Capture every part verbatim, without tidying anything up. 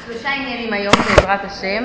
שלושה עניינים היום בעזרת השם.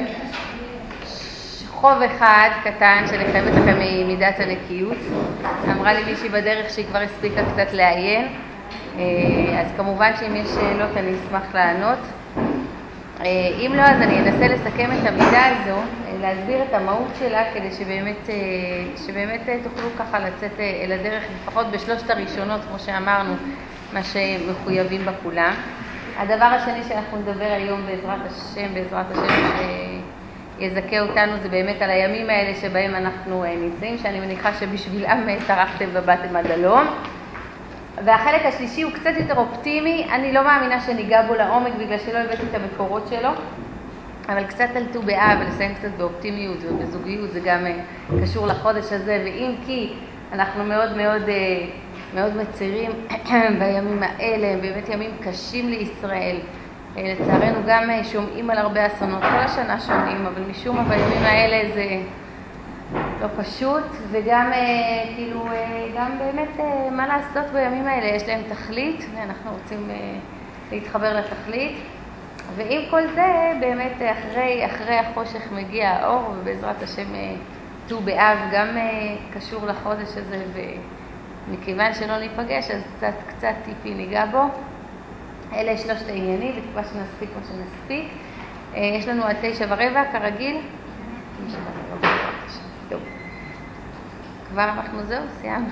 חוב אחד קטן שאני חייבת לכם ממידת הנקיות. אמרה לי מישהי בדרך שהיא כבר הספיקה קצת לעיין. אז כמובן שאם יש שאלות אני אשמח לענות. אם לא, אז אני אנסה לסכם את המידה הזו, להסביר את המהות שלה כדי שבאמת, שבאמת תוכלו ככה לצאת אל הדרך, לפחות בשלושת הראשונות, כמו שאמרנו, מה שמחויבים בכולם. הדבר השני שאנחנו נדבר היום בעזרת השם, בעזרת השם שיזכה אותנו, זה באמת על הימים האלה שבהם אנחנו נמצאים, שאני מניחה שבשבילם טרחתם ובאתם עד הלום. והחלק השלישי הוא קצת יותר אופטימי, אני לא מאמינה שניגע בו לעומק בגלל שלא הבאתי את המקורות שלו, אבל קצת על ט"ו באב ולסיים קצת באופטימיות ובזוגיות, זה גם קשור לחודש הזה, ואם כי אנחנו מאוד מאוד מאוד מצרים בימים האלה, הם באמת ימים קשים לישראל, לצערנו גם שומעים על הרבה אסונות, כל השנה שומעים, אבל משום מה בימים האלה זה לא פשוט, וגם כאילו גם באמת מה לעשות בימים האלה, יש להם תכלית ואנחנו רוצים להתחבר לתכלית. ועם כל זה באמת אחרי אחרי החושך מגיע האור, ובעזרת השם ט"ו באב גם קשור לחודש הזה, ומכיוון שלא ניפגש אז קצת קצת טיפי ניגע בו. אלה שלושת העניינים, בתקווה שנספיק מה שנספיק. יש לנו עד תשע ורבע כרגיל. תשע ורבע. טוב. כבר אנחנו זהו, סיימנו.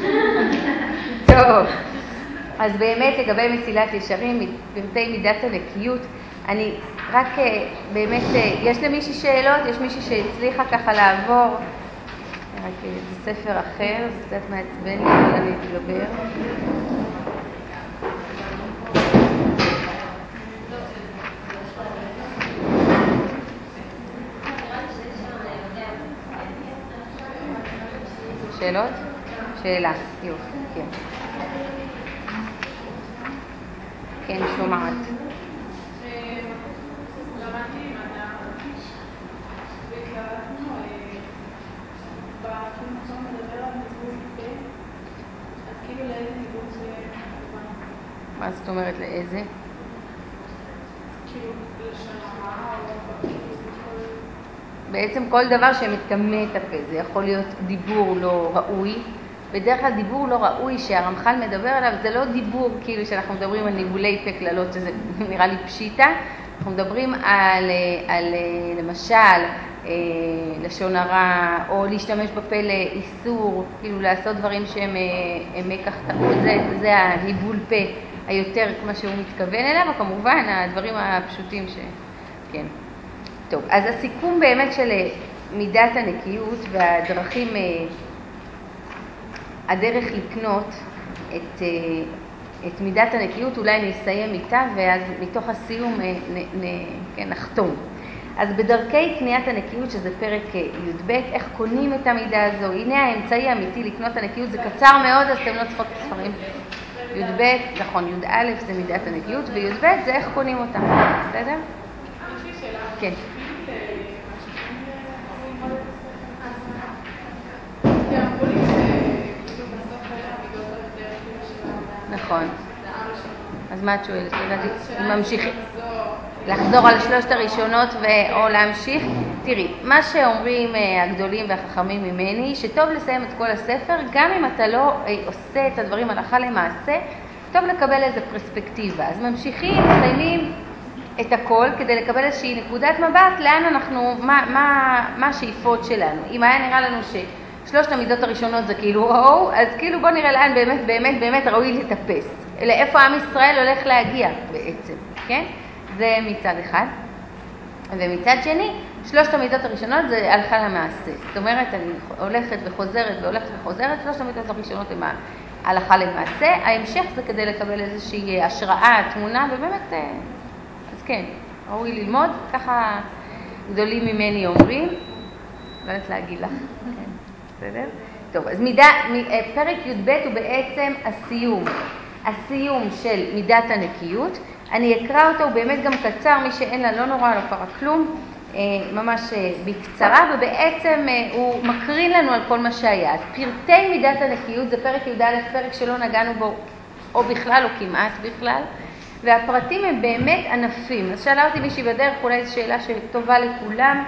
טוב. אז באמת לגבי מסילת ישרים, פרטי מידת הנקיות, אני רק באמת, יש למישהי שאלות? יש מישהי שהצליחה ככה לעבור? רק זה ספר אחר, זה קצת מעצבן לי, אבל אני אתגבר. שאלות? שאלה, יופי, כן. כן, שומעת. למדתי עם אדם, וקראנו, כאילו עכשיו מדבר על ניבול פה, אז כאילו לאיזה ניבול זה מכוון? מה זאת אומרת, לאיזה? כאילו לשון הרע, או כאילו כל... בעצם כל דבר שמתקמא את הפה, זה יכול להיות דיבור לא ראוי. בדרך כלל דיבור לא ראוי שהרמח"ל מדבר עליו, זה לא דיבור כאילו שאנחנו מדברים על ניבולי פה כללות, שזה נראה לי פשיטה. אנחנו מדברים על, על למשל, לשון הרע, או להשתמש בפה לאיסור, כאילו לעשות דברים שהם מקח טעות, זה, זה הניבול פה היותר כמו שהוא מתכוון אליו, וכמובן הדברים הפשוטים ש... כן. טוב, אז הסיכום באמת של מידת הנקיות והדרכים, הדרך לקנות את, את מידת הנקיות, אולי נסיים איתה, ואז מתוך הסיום נ, נ, כן, נחתום. אז בדרכי קניית הנקיות, שזה פרק י"ב, איך קונים את המידה הזו? הנה האמצעי האמיתי לקנות הנקיות, זה קצר מאוד, אז אתם לא צריכות ספרים. י"ב, נכון, י"א זה מידת הנקיות, וי"ב זה איך קונים אותה. בסדר? כן. נכון. אז מה את שואלת? אם ממשיכים לחזור על שלושת הראשונות או להמשיך? תראי, מה שאומרים הגדולים והחכמים ממני, שטוב לסיים את כל הספר, גם אם אתה לא עושה את הדברים הלכה למעשה, טוב לקבל איזו פרספקטיבה. אז ממשיכים, מסיימים את הכל כדי לקבל איזושהי נקודת מבט, לאן אנחנו, מה, מה, מה השאיפות שלנו. אם היה נראה לנו ששלושת המידות הראשונות זה כאילו וואו, אז כאילו בוא נראה לאן באמת, באמת, באמת ראוי לטפס. לאיפה עם ישראל הולך להגיע בעצם, כן? זה מצד אחד. ומצד שני, שלושת המידות הראשונות זה הלכה למעשה. זאת אומרת, אני הולכת וחוזרת והולכת וחוזרת, שלושת המידות הראשונות הן הלכה למעשה. ההמשך זה כדי לקבל איזושהי השראה, תמונה, ובאמת, אז כן, ראוי ללמוד. ככה גדולים ממני אומרים. לא יודעת להגיד לך. כן, בסדר? טוב, אז מידה, פרק י"ב הוא בעצם הסיום. הסיום של מידת הנקיות. אני אקרא אותו, הוא באמת גם קצר, מי שאין לה לא נורא, לא קרה כלום, ממש בקצרה, ובעצם הוא מקרין לנו על כל מה שהיה. אז פרטי מידת הנקיות, זה פרק י"א, פרק שלא נגענו בו, או בכלל או כמעט בכלל. והפרטים הם באמת ענפים. אז שאלה אותי מישהי בדרך, אולי זו שאלה שטובה לכולם.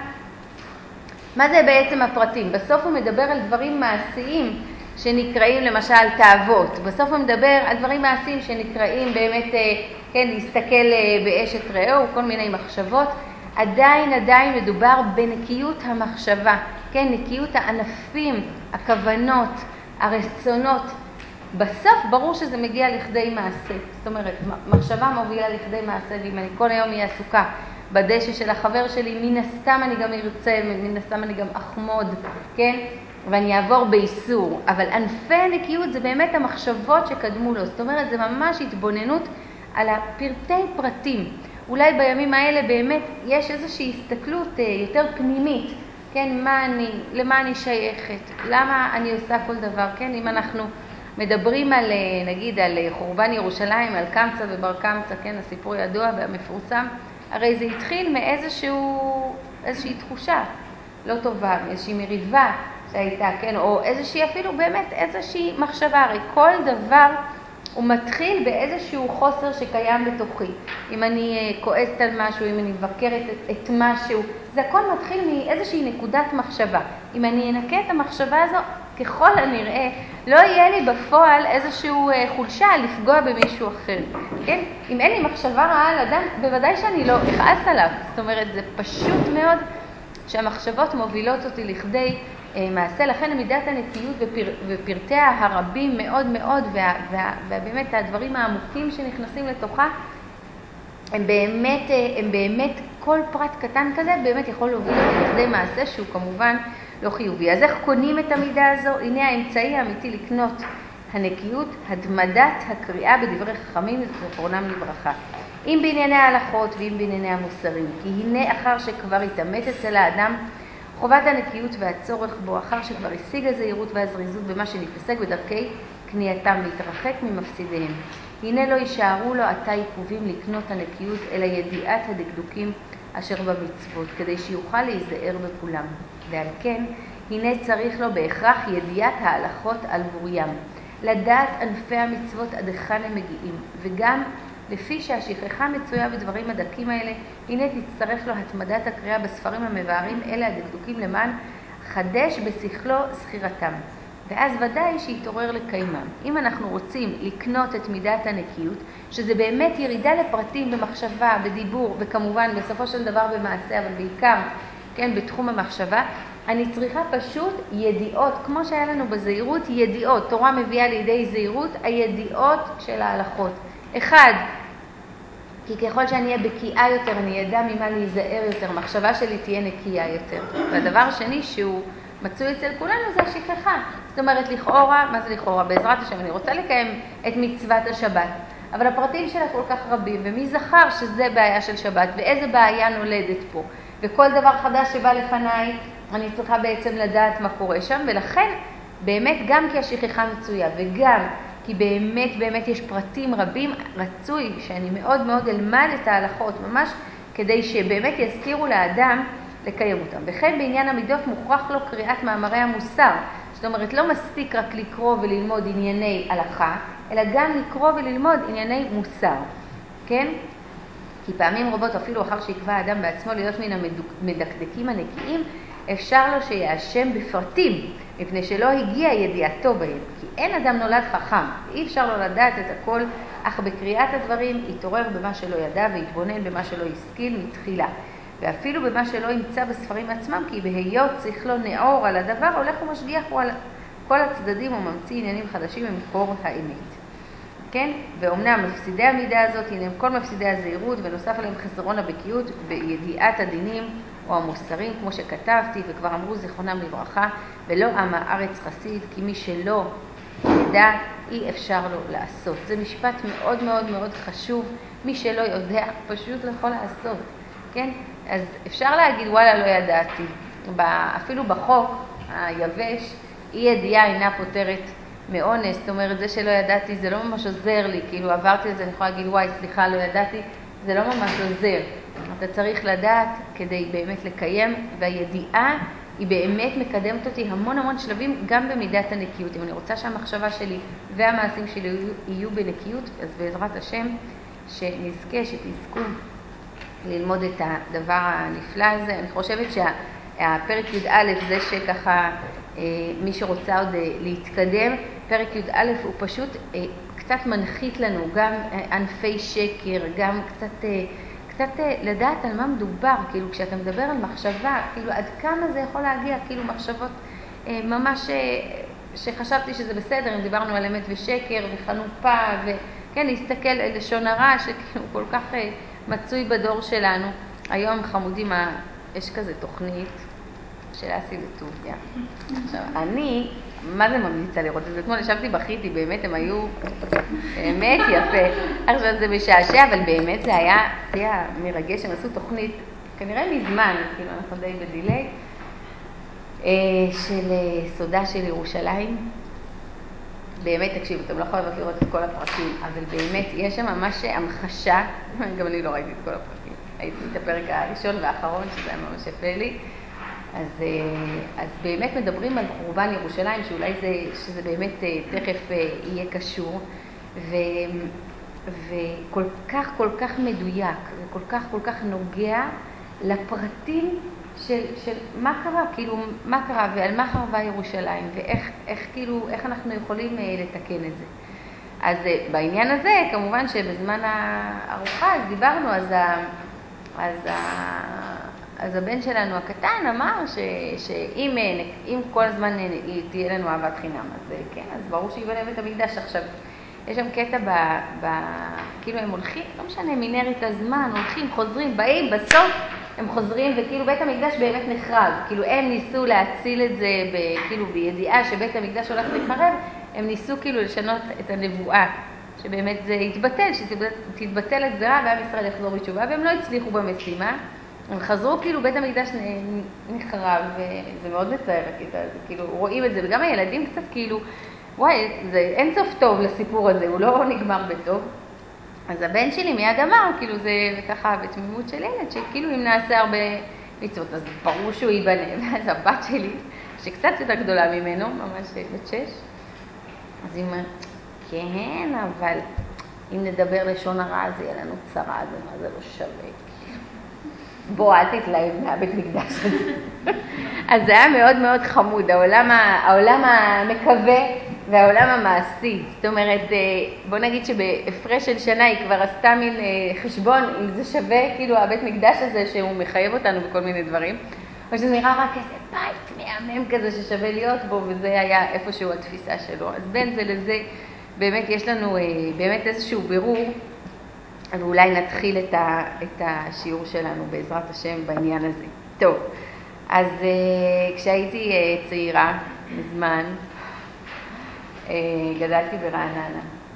מה זה בעצם הפרטים? בסוף הוא מדבר על דברים מעשיים שנקראים למשל תאוות. בסוף הוא מדבר על דברים מעשיים שנקראים באמת, כן, להסתכל באשת רעהו, כל מיני מחשבות. עדיין, עדיין מדובר בנקיות המחשבה, כן, נקיות הענפים, הכוונות, הרצונות. בסוף ברור שזה מגיע לכדי מעשה. זאת אומרת, מחשבה מובילה לכדי מעשה, ואם אני כל היום היא עסוקה בדשא של החבר שלי, מן הסתם אני גם ארצה, מן הסתם אני גם אחמוד, כן? ואני אעבור באיסור. אבל ענפי הנקיות זה באמת המחשבות שקדמו לו. זאת אומרת, זה ממש התבוננות על הפרטי פרטים. אולי בימים האלה באמת יש איזושהי הסתכלות יותר פנימית, כן? מה אני, למה אני שייכת? למה אני עושה כל דבר? כן? אם אנחנו מדברים על, נגיד, על חורבן ירושלים, על קמצא ובר קמצא, כן? הסיפור ידוע והמפורסם. הרי זה התחיל מאיזשהו, איזושהי תחושה לא טובה, איזושהי מריבה שהייתה, כן? או איזושהי אפילו באמת איזושהי מחשבה. הרי כל דבר הוא מתחיל באיזשהו חוסר שקיים בתוכי. אם אני כועסת על משהו, אם אני מבקרת את, את משהו, זה הכל מתחיל מאיזושהי נקודת מחשבה. אם אני אנקה את המחשבה הזו, ככל הנראה, לא יהיה לי בפועל איזשהו חולשה לפגוע במישהו אחר. כן? אם אין לי מחשבה רעה על אדם, בוודאי שאני לא אכעס עליו. זאת אומרת, זה פשוט מאוד שהמחשבות מובילות אותי לכדי מעשה. לכן מידת הנקיות ופר, ופרטיה הרבים מאוד מאוד, וה, וה, ובאמת הדברים העמוקים שנכנסים לתוכה, הם באמת, הם באמת, כל פרט קטן כזה באמת יכול להוביל אותי לכדי מעשה שהוא כמובן לא חיובי. אז איך קונים את המידה הזו? הנה האמצעי האמיתי לקנות הנקיות, הדמדת הקריאה בדברי חכמים, זכרונם לברכה. אם בענייני ההלכות ואם בענייני המוסרים, כי הנה אחר שכבר התאמת אצל האדם חובת הנקיות והצורך בו, אחר שכבר השיג הזהירות והזריזות במה שנפסק בדרכי קנייתם להתרחק ממפסידיהם. הנה לא יישארו לו עתה עיכובים לקנות הנקיות, אלא ידיעת הדקדוקים אשר במצוות, כדי שיוכל להיזהר בכולם. ועל כן, הנה צריך לו בהכרח ידיעת ההלכות על בוריים, לדעת ענפי המצוות עד היכן הם מגיעים, וגם לפי שהשכחה מצויה בדברים הדקים האלה, הנה תצטרך לו התמדת הקריאה בספרים המבארים אלה הדקדוקים למען חדש בשכלו זכירתם. ואז ודאי שיתעורר לקיימם. אם אנחנו רוצים לקנות את מידת הנקיות, שזה באמת ירידה לפרטים במחשבה, בדיבור, וכמובן בסופו של דבר במעשה, אבל בעיקר, כן, בתחום המחשבה, אני צריכה פשוט ידיעות, כמו שהיה לנו בזהירות, ידיעות. תורה מביאה לידי זהירות הידיעות של ההלכות. אחד, כי ככל שאני אהיה בקיאה יותר, אני ידע ממה להיזהר יותר, מחשבה שלי תהיה נקייה יותר. והדבר שני שהוא מצוי אצל כולנו זה השכחה. זאת אומרת, לכאורה, מה זה לכאורה? בעזרת השם, אני רוצה לקיים את מצוות השבת, אבל הפרטים שלה כל כך רבים, ומי זכר שזה בעיה של שבת, ואיזה בעיה נולדת פה. וכל דבר חדש שבא לפניי, אני צריכה בעצם לדעת מה קורה שם, ולכן באמת גם כי השכחה מצויה, וגם כי באמת באמת יש פרטים רבים, רצוי שאני מאוד מאוד אלמד את ההלכות, ממש כדי שבאמת יזכירו לאדם לקיים אותם. וכן בעניין המידות מוכרח לו קריאת מאמרי המוסר. זאת אומרת, לא מספיק רק לקרוא וללמוד ענייני הלכה, אלא גם לקרוא וללמוד ענייני מוסר. כן? כי פעמים רבות, אפילו אחר שיקבע האדם בעצמו להיות מן המדקדקים הנקיים, אפשר לו שיאשם בפרטים, מפני שלא הגיע ידיעתו בהם. כי אין אדם נולד חכם, אי אפשר לו לדעת את הכל, אך בקריאת הדברים יתעורר במה שלא ידע ויתבונן במה שלא השכיל מתחילה. ואפילו במה שלא ימצא בספרים עצמם, כי בהיות שכלו נאור על הדבר, הולך ומשגיח הוא על כל הצדדים וממציא עניינים חדשים ממקור האמת. כן? ואומנם מפסידי המידה הזאת, הנה כל מפסידי הזהירות, ונוסף עליהם חסרון הבקיאות בידיעת הדינים או המוסרים, כמו שכתבתי, וכבר אמרו זכרונם לברכה, ולא עם הארץ חסיד, כי מי שלא ידע, אי אפשר לו לעשות. זה משפט מאוד מאוד מאוד חשוב, מי שלא יודע, פשוט לא יכול לעשות. כן? אז אפשר להגיד, וואלה, לא ידעתי. אפילו בחוק היבש, אי ידיעה אינה פותרת מאונס, זאת אומרת, זה שלא ידעתי, זה לא ממש עוזר לי, כאילו עברתי את זה, אני יכולה להגיד, וואי, סליחה, לא ידעתי, זה לא ממש עוזר. אתה צריך לדעת כדי באמת לקיים, והידיעה היא באמת מקדמת אותי המון המון שלבים, גם במידת הנקיות. אם אני רוצה שהמחשבה שלי והמעשים שלי יהיו בנקיות, אז בעזרת השם, שנזכה, שתזכו ללמוד את הדבר הנפלא הזה. אני חושבת שהפרק י"א זה שככה מי שרוצה עוד להתקדם, פרק י"א הוא פשוט קצת מנחית לנו גם ענפי שקר, גם קצת, קצת לדעת על מה מדובר, כאילו כשאתה מדבר על מחשבה, כאילו עד כמה זה יכול להגיע, כאילו מחשבות ממש שחשבתי שזה בסדר, אם דיברנו על אמת ושקר וחנופה, וכן, להסתכל על לשון הרע שכאילו כל כך מצוי בדור שלנו. היום חמודים, יש כזה תוכנית של אסי וטוביה. עכשיו, אני, מה זה ממליצה לראות את זה? אתמול ישבתי בכיתי, באמת הם היו באמת יפה. עכשיו זה משעשע, אבל באמת זה היה, זה היה מרגש, הם עשו תוכנית, כנראה מזמן, כאילו אנחנו די בדילי, של סודה של ירושלים. באמת, תקשיבו, אתם לא חייבות לראות את כל הפרקים, אבל באמת יש שם ממש המחשה, גם אני לא ראיתי את כל הפרקים, הייתי את הפרק הראשון והאחרון, שזה היה ממש יפה לי. אז, אז באמת מדברים על חורבן ירושלים, שאולי זה, שזה באמת תכף יהיה קשור, ו, וכל כך, כל כך מדויק, וכל כך, כל כך נוגע לפרטים של, של מה קרה, כאילו, מה קרה ועל מה חרבה ירושלים, ואיך, איך, כאילו, איך אנחנו יכולים לתקן את זה. אז בעניין הזה, כמובן שבזמן הארוחה, אז דיברנו, אז, ה, אז, ה, אז הבן שלנו הקטן אמר ש, שאם אם כל הזמן תהיה לנו אהבת חינם, אז כן, אז ברור שיבנה בית המקדש. עכשיו, יש שם קטע ב, ב, כאילו הם הולכים, לא משנה, מנהרת הזמן, הולכים, חוזרים, באים, בסוף הם חוזרים, וכאילו בית המקדש באמת נחרב. כאילו הם ניסו להציל את זה, ב, כאילו בידיעה שבית המקדש הולך לחרב, הם ניסו כאילו לשנות את הנבואה, שבאמת זה יתבטל, שתתבטל הגזרה ועם ישראל יחזור בתשובה, והם לא הצליחו במשימה. הם חזרו, כאילו בית המקדש נחרב, וזה מאוד מצער הקטע הזה, כאילו רואים את זה, וגם הילדים קצת כאילו, וואי, זה אין סוף טוב לסיפור הזה, הוא לא נגמר בטוב. אז הבן שלי מיד אמר, כאילו זה ככה בתמימות של ילד, שכאילו אם נעשה הרבה מצוות, אז ברור שהוא ייבנה. ואז הבת שלי, שקצת יותר גדולה ממנו, ממש בת שש, אז היא אומרת, כן, אבל אם נדבר לשון הרע, זה יהיה לנו צרה, זה מה זה לא שווה. בוא, אל תתלהב מהבית מקדש הזה. אז זה היה מאוד מאוד חמוד, העולם, העולם המקווה והעולם המעשי. זאת אומרת, בוא נגיד שבהפרש של שנה היא כבר עשתה מין חשבון, אם זה שווה, כאילו הבית מקדש הזה שהוא מחייב אותנו בכל מיני דברים, או שזה נראה רק איזה בית מהמם כזה ששווה להיות בו, וזה היה איפשהו התפיסה שלו. אז בין זה לזה, באמת יש לנו באמת איזשהו בירור, ואולי נתחיל את, ה, את השיעור שלנו בעזרת השם בעניין הזה. טוב, אז uh, כשהייתי uh, צעירה, מזמן, uh, גדלתי ברעננה,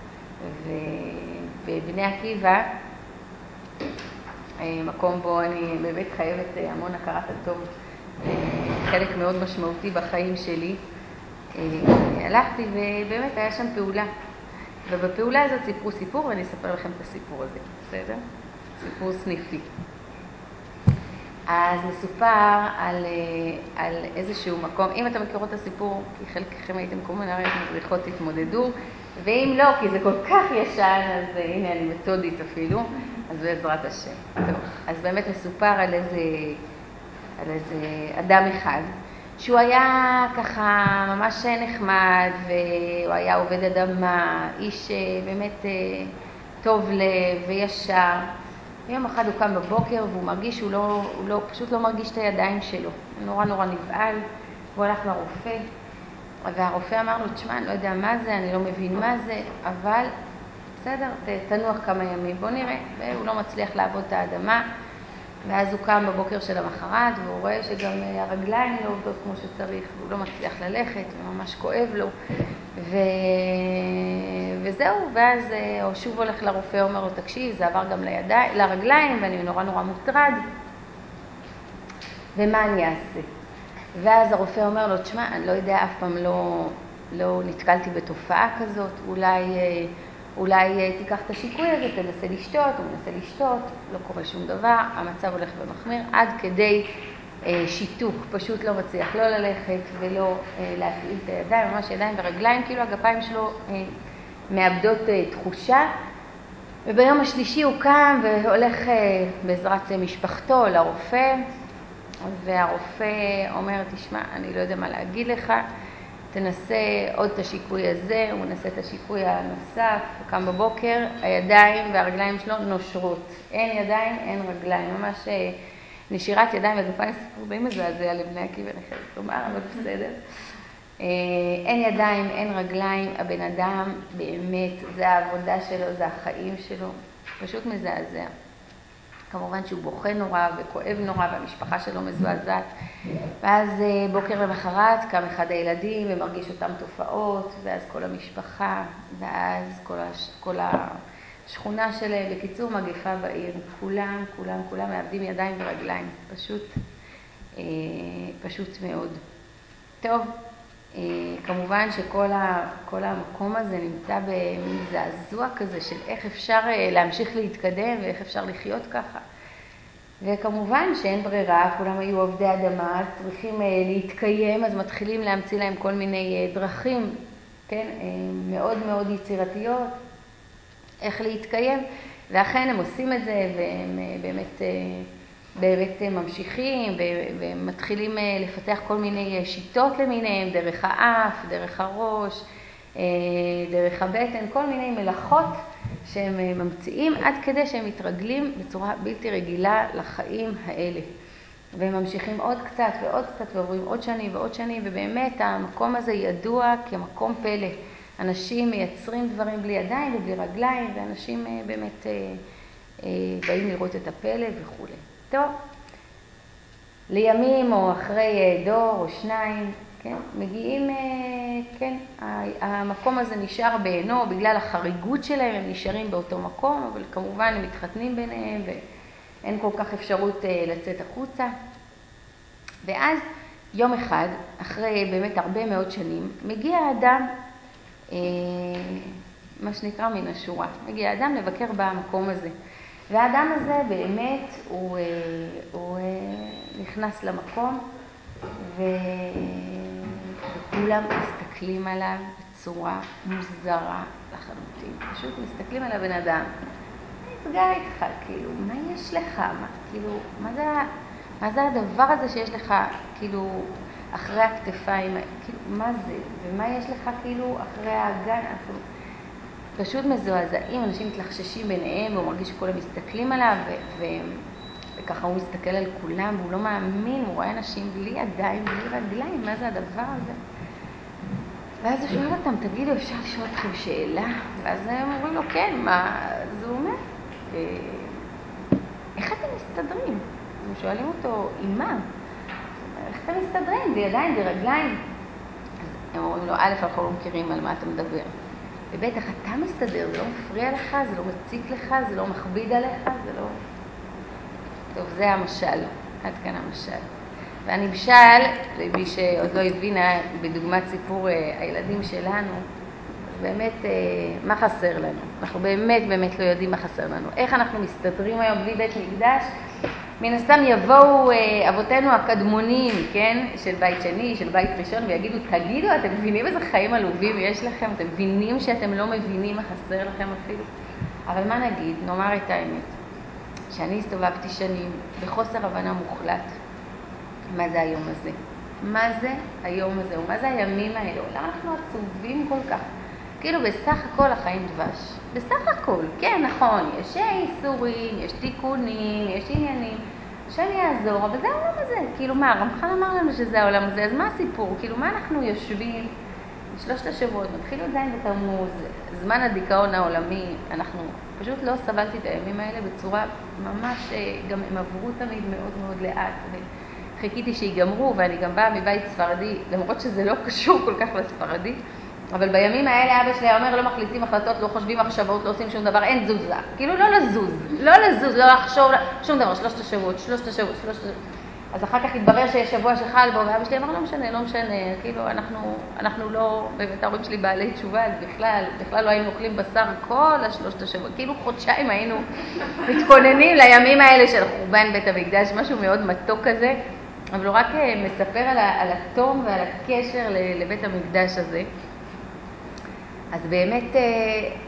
ובבני עקיבא, uh, מקום בו אני באמת חייבת uh, המון הכרת הטוב, uh, חלק מאוד משמעותי בחיים שלי, uh, הלכתי ובאמת היה שם פעולה. ובפעולה הזאת סיפרו סיפור, ואני אספר לכם את הסיפור הזה, בסדר? סיפור סניפי. אז מסופר על, על איזשהו מקום, אם אתם מכירות את הסיפור, כי חלקכם הייתם קומונריות מדריכות, תתמודדו, ואם לא, כי זה כל כך ישן, אז הנה אני מתודית אפילו, אז בעזרת השם. טוב, אז באמת מסופר על איזה, על איזה אדם אחד, שהוא היה ככה ממש נחמד, והוא היה עובד אדמה, איש באמת טוב לב וישר. יום אחד הוא קם בבוקר והוא מרגיש שהוא לא, הוא לא, פשוט לא מרגיש את הידיים שלו. הוא נורא נורא נבעל, הוא הלך לרופא, והרופא אמר לו, תשמע, אני לא יודע מה זה, אני לא מבין מה זה, אבל בסדר, תנוח כמה ימים, בוא נראה. והוא לא מצליח לעבוד את האדמה, ואז הוא קם בבוקר של המחרת, והוא רואה שגם הרגליים לא עובדות כמו שצריך, והוא לא מצליח ללכת, וממש כואב לו. ו... וזהו, ואז הוא שוב הולך לרופא, אומר לו, תקשיב, זה עבר גם לידי... לרגליים, ואני נורא נורא מוטרד, ומה אני אעשה? ואז הרופא אומר לו, תשמע, אני לא יודע, אף פעם לא, לא נתקלתי בתופעה כזאת, אולי... אולי תיקח את השיקוי הזה, תנסה לשתות, הוא מנסה לשתות, לא קורה שום דבר, המצב הולך ומחמיר, עד כדי אה, שיתוק, פשוט לא מצליח לא ללכת ולא אה, להפעיל את הידיים, ממש ידיים ורגליים, כאילו הגפיים שלו אה, מאבדות אה, תחושה, וביום השלישי הוא קם והולך בעזרת משפחתו לרופא, והרופא אומר, תשמע, אני לא יודע מה להגיד לך, תנסה עוד את השיקוי הזה, הוא מנסה את השיקוי הנוסף, הוא קם בבוקר, הידיים והרגליים שלו נושרות. אין ידיים, אין רגליים, ממש נשירת ידיים וגפיים, סיפור די מזעזע לבני עקיבא, אני חייבת לומר, אבל בסדר. אין ידיים, אין רגליים, הבן אדם באמת, זה העבודה שלו, זה החיים שלו, פשוט מזעזע. כמובן שהוא בוכה נורא וכואב נורא והמשפחה שלו מזועזעת. ואז בוקר למחרת קם אחד הילדים ומרגיש אותם תופעות, ואז כל המשפחה, ואז כל, הש... כל השכונה שלהם, בקיצור מגפה בעיר, כולם, כולם, כולם מאבדים ידיים ורגליים, פשוט, פשוט מאוד. טוב, כמובן שכל ה... כל המקום הזה נמצא במין זעזוע כזה של איך אפשר להמשיך להתקדם ואיך אפשר לחיות ככה. וכמובן שאין ברירה, כולם היו עובדי אדמה, אז צריכים להתקיים, אז מתחילים להמציא להם כל מיני דרכים, כן, מאוד מאוד יצירתיות, איך להתקיים, ואכן הם עושים את זה, והם באמת, באמת ממשיכים, ומתחילים לפתח כל מיני שיטות למיניהם, דרך האף, דרך הראש, דרך הבטן, כל מיני מלאכות, שהם ממציאים עד כדי שהם מתרגלים בצורה בלתי רגילה לחיים האלה. והם ממשיכים עוד קצת ועוד קצת ועוברים עוד שנים ועוד שנים, ובאמת המקום הזה ידוע כמקום פלא. אנשים מייצרים דברים בלי ידיים ובלי רגליים, ואנשים באמת באים לראות את הפלא וכו'. טוב, לימים או אחרי דור או שניים, כן, מגיעים, כן, המקום הזה נשאר בעינו, בגלל החריגות שלהם הם נשארים באותו מקום, אבל כמובן הם מתחתנים ביניהם ואין כל כך אפשרות לצאת החוצה. ואז יום אחד, אחרי באמת הרבה מאוד שנים, מגיע האדם, מה שנקרא מן השורה, מגיע האדם לבקר במקום הזה. והאדם הזה באמת הוא, הוא נכנס למקום ו... וכולם מסתכלים עליו בצורה מוזרה לחלוטין. פשוט מסתכלים על הבן אדם. נסגר איתך, כאילו, מה יש לך? מה, כאילו, מה זה, מה זה הדבר הזה שיש לך, כאילו, אחרי הכתפיים? כאילו, מה זה? ומה יש לך, כאילו, אחרי האגן? אנחנו פשוט מזועזעים, אנשים מתלחששים ביניהם, והוא מרגיש שכולם מסתכלים עליו, ו... ו... וככה הוא מסתכל על כולם, והוא לא מאמין, הוא רואה אנשים בלי ידיים, בלי רגליים, מה זה הדבר הזה? ואז הוא שואל אותם, תגידו, אפשר לשאול אתכם שאלה? ואז הם אומרים לו, כן, מה? אז הוא אומר, איך אתם מסתדרים? הם שואלים אותו, עם מה? איך אתם מסתדרים? בלי ידיים, בלי רגליים? אז הם אומרים לו, א', אנחנו לא מכירים על מה אתה מדבר. ובטח, אתה מסתדר, זה לא מפריע לך, זה לא מציק לך, זה לא מכביד עליך, זה לא... טוב, זה המשל, עד כאן המשל. והנמשל, למי שעוד לא הבינה, בדוגמת סיפור הילדים שלנו, באמת, מה חסר לנו? אנחנו באמת באמת לא יודעים מה חסר לנו. איך אנחנו מסתדרים היום בלי בית מקדש? מן הסתם יבואו אבותינו הקדמונים, כן? של בית שני, של בית ראשון, ויגידו, תגידו, אתם מבינים איזה חיים עלובים יש לכם? אתם מבינים שאתם לא מבינים מה חסר לכם אפילו? אבל מה נגיד? נאמר את האמת. שאני הסתובבתי שנים בחוסר הבנה מוחלט. מה זה היום הזה? מה זה היום הזה? ומה זה הימים האלו? למה אנחנו עצובים כל כך? כאילו בסך הכל החיים דבש. בסך הכל, כן, נכון, יש איסורים, יש תיקונים, יש עניינים, שאני אעזור, אבל זה העולם הזה. כאילו מה, רמח"ל אמר לנו שזה העולם הזה, אז מה הסיפור? כאילו מה אנחנו יושבים בשלושת השבועות, מתחיל עדיין בתמוז, זמן הדיכאון העולמי, אנחנו פשוט לא סבלתי את הימים האלה בצורה ממש, גם הם עברו תמיד מאוד מאוד לאט, וחיכיתי שיגמרו, ואני גם באה מבית ספרדי, למרות שזה לא קשור כל כך לספרדי, אבל בימים האלה אבא שלי אומר, לא מחליטים החלטות, לא חושבים מחשבות, לא עושים שום דבר, אין תזוזה. כאילו לא לזוז, לא לזוז, לא לחשוב, שום דבר, שלושת השבועות, שלושת השבועות, שלושת השבועות. אז אחר כך התברר שיש שבוע שחל בו, ואבא שלי אמר, לא משנה, לא משנה, כאילו אנחנו, אנחנו לא, באמת ההורים שלי בעלי תשובה, אז בכלל, בכלל לא היינו אוכלים בשר כל השלושת השבועות, כאילו חודשיים היינו מתכוננים לימים האלה של חורבן בית המקדש, משהו מאוד מתוק כזה, אבל הוא רק מספר על, על התום ועל הקשר לבית המקדש הזה. אז באמת,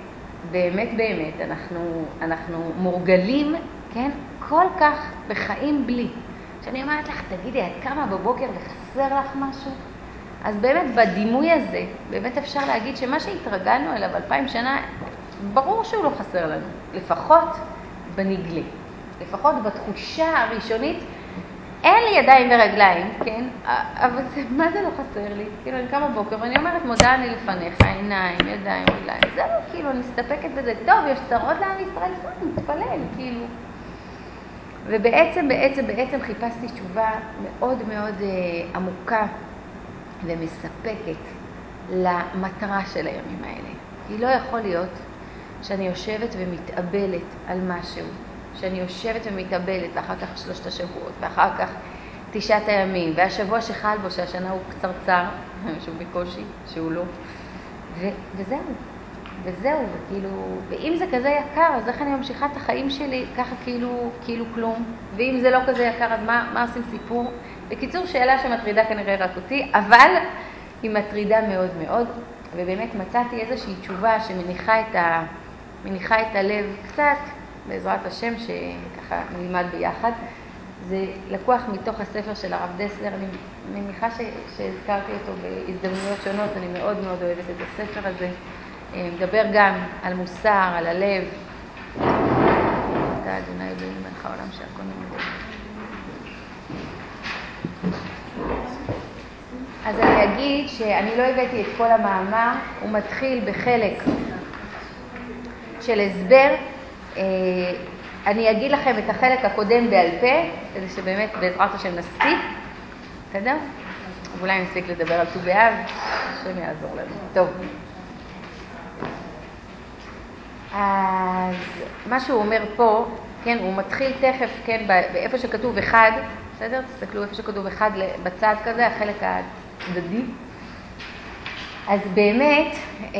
באמת באמת, אנחנו, אנחנו מורגלים, כן, כל כך בחיים בלי. כשאני אומרת לך, תגידי, את קמה בבוקר וחסר לך משהו? אז באמת בדימוי הזה, באמת אפשר להגיד שמה שהתרגלנו אליו אלפיים שנה, ברור שהוא לא חסר לנו, לפחות בנגלה, לפחות בתחושה הראשונית, אין לי ידיים ורגליים, כן? אבל זה, מה זה לא חסר לי? כאילו, אני קמה בוקר ואני אומרת, מודה אני לפניך, עיניים, ידיים, רגליים. זהו, כאילו, אני מסתפקת בזה. טוב, יש צרות לעם ישראל, אני מתפלל, כאילו. ובעצם, בעצם, בעצם חיפשתי תשובה מאוד מאוד אה, עמוקה ומספקת למטרה של הימים האלה. כי לא יכול להיות שאני יושבת ומתאבלת על משהו, שאני יושבת ומתאבלת, ואחר כך שלושת השבועות, ואחר כך תשעת הימים, והשבוע שחל בו, שהשנה הוא קצרצר, שהוא בקושי, שהוא לא, ו- וזהו, וזהו, וכאילו, ואם זה כזה יקר, אז איך אני ממשיכה את החיים שלי, ככה כאילו, כאילו כלום, ואם זה לא כזה יקר, אז מה, מה עושים סיפור? בקיצור, שאלה שמטרידה כנראה רק אותי, אבל היא מטרידה מאוד מאוד, ובאמת מצאתי איזושהי תשובה שמניחה את ה... מניחה את הלב קצת, בעזרת השם, שככה נלמד ביחד. זה לקוח מתוך הספר של הרב דסלר, אני מניחה ש... שהזכרתי אותו בהזדמנויות שונות, אני מאוד מאוד אוהבת את הספר הזה. מדבר גם על מוסר, על הלב. אתה אדוני אלוהינו מלך העולם שהכל נעשה. אז אני אגיד שאני לא הבאתי את כל המאמר, הוא מתחיל בחלק של הסבר. אני אגיד לכם את החלק הקודם בעל פה, כדי שבאמת בעזרת השם נספיק, בסדר? ואולי נספיק לדבר על ט"ו באב, השם יעזור לנו. טוב. אז מה שהוא אומר פה, כן, הוא מתחיל תכף, כן, באיפה שכתוב אחד, בסדר? תסתכלו איפה שכתוב אחד בצד כזה, החלק הצדדי. אז באמת, אה,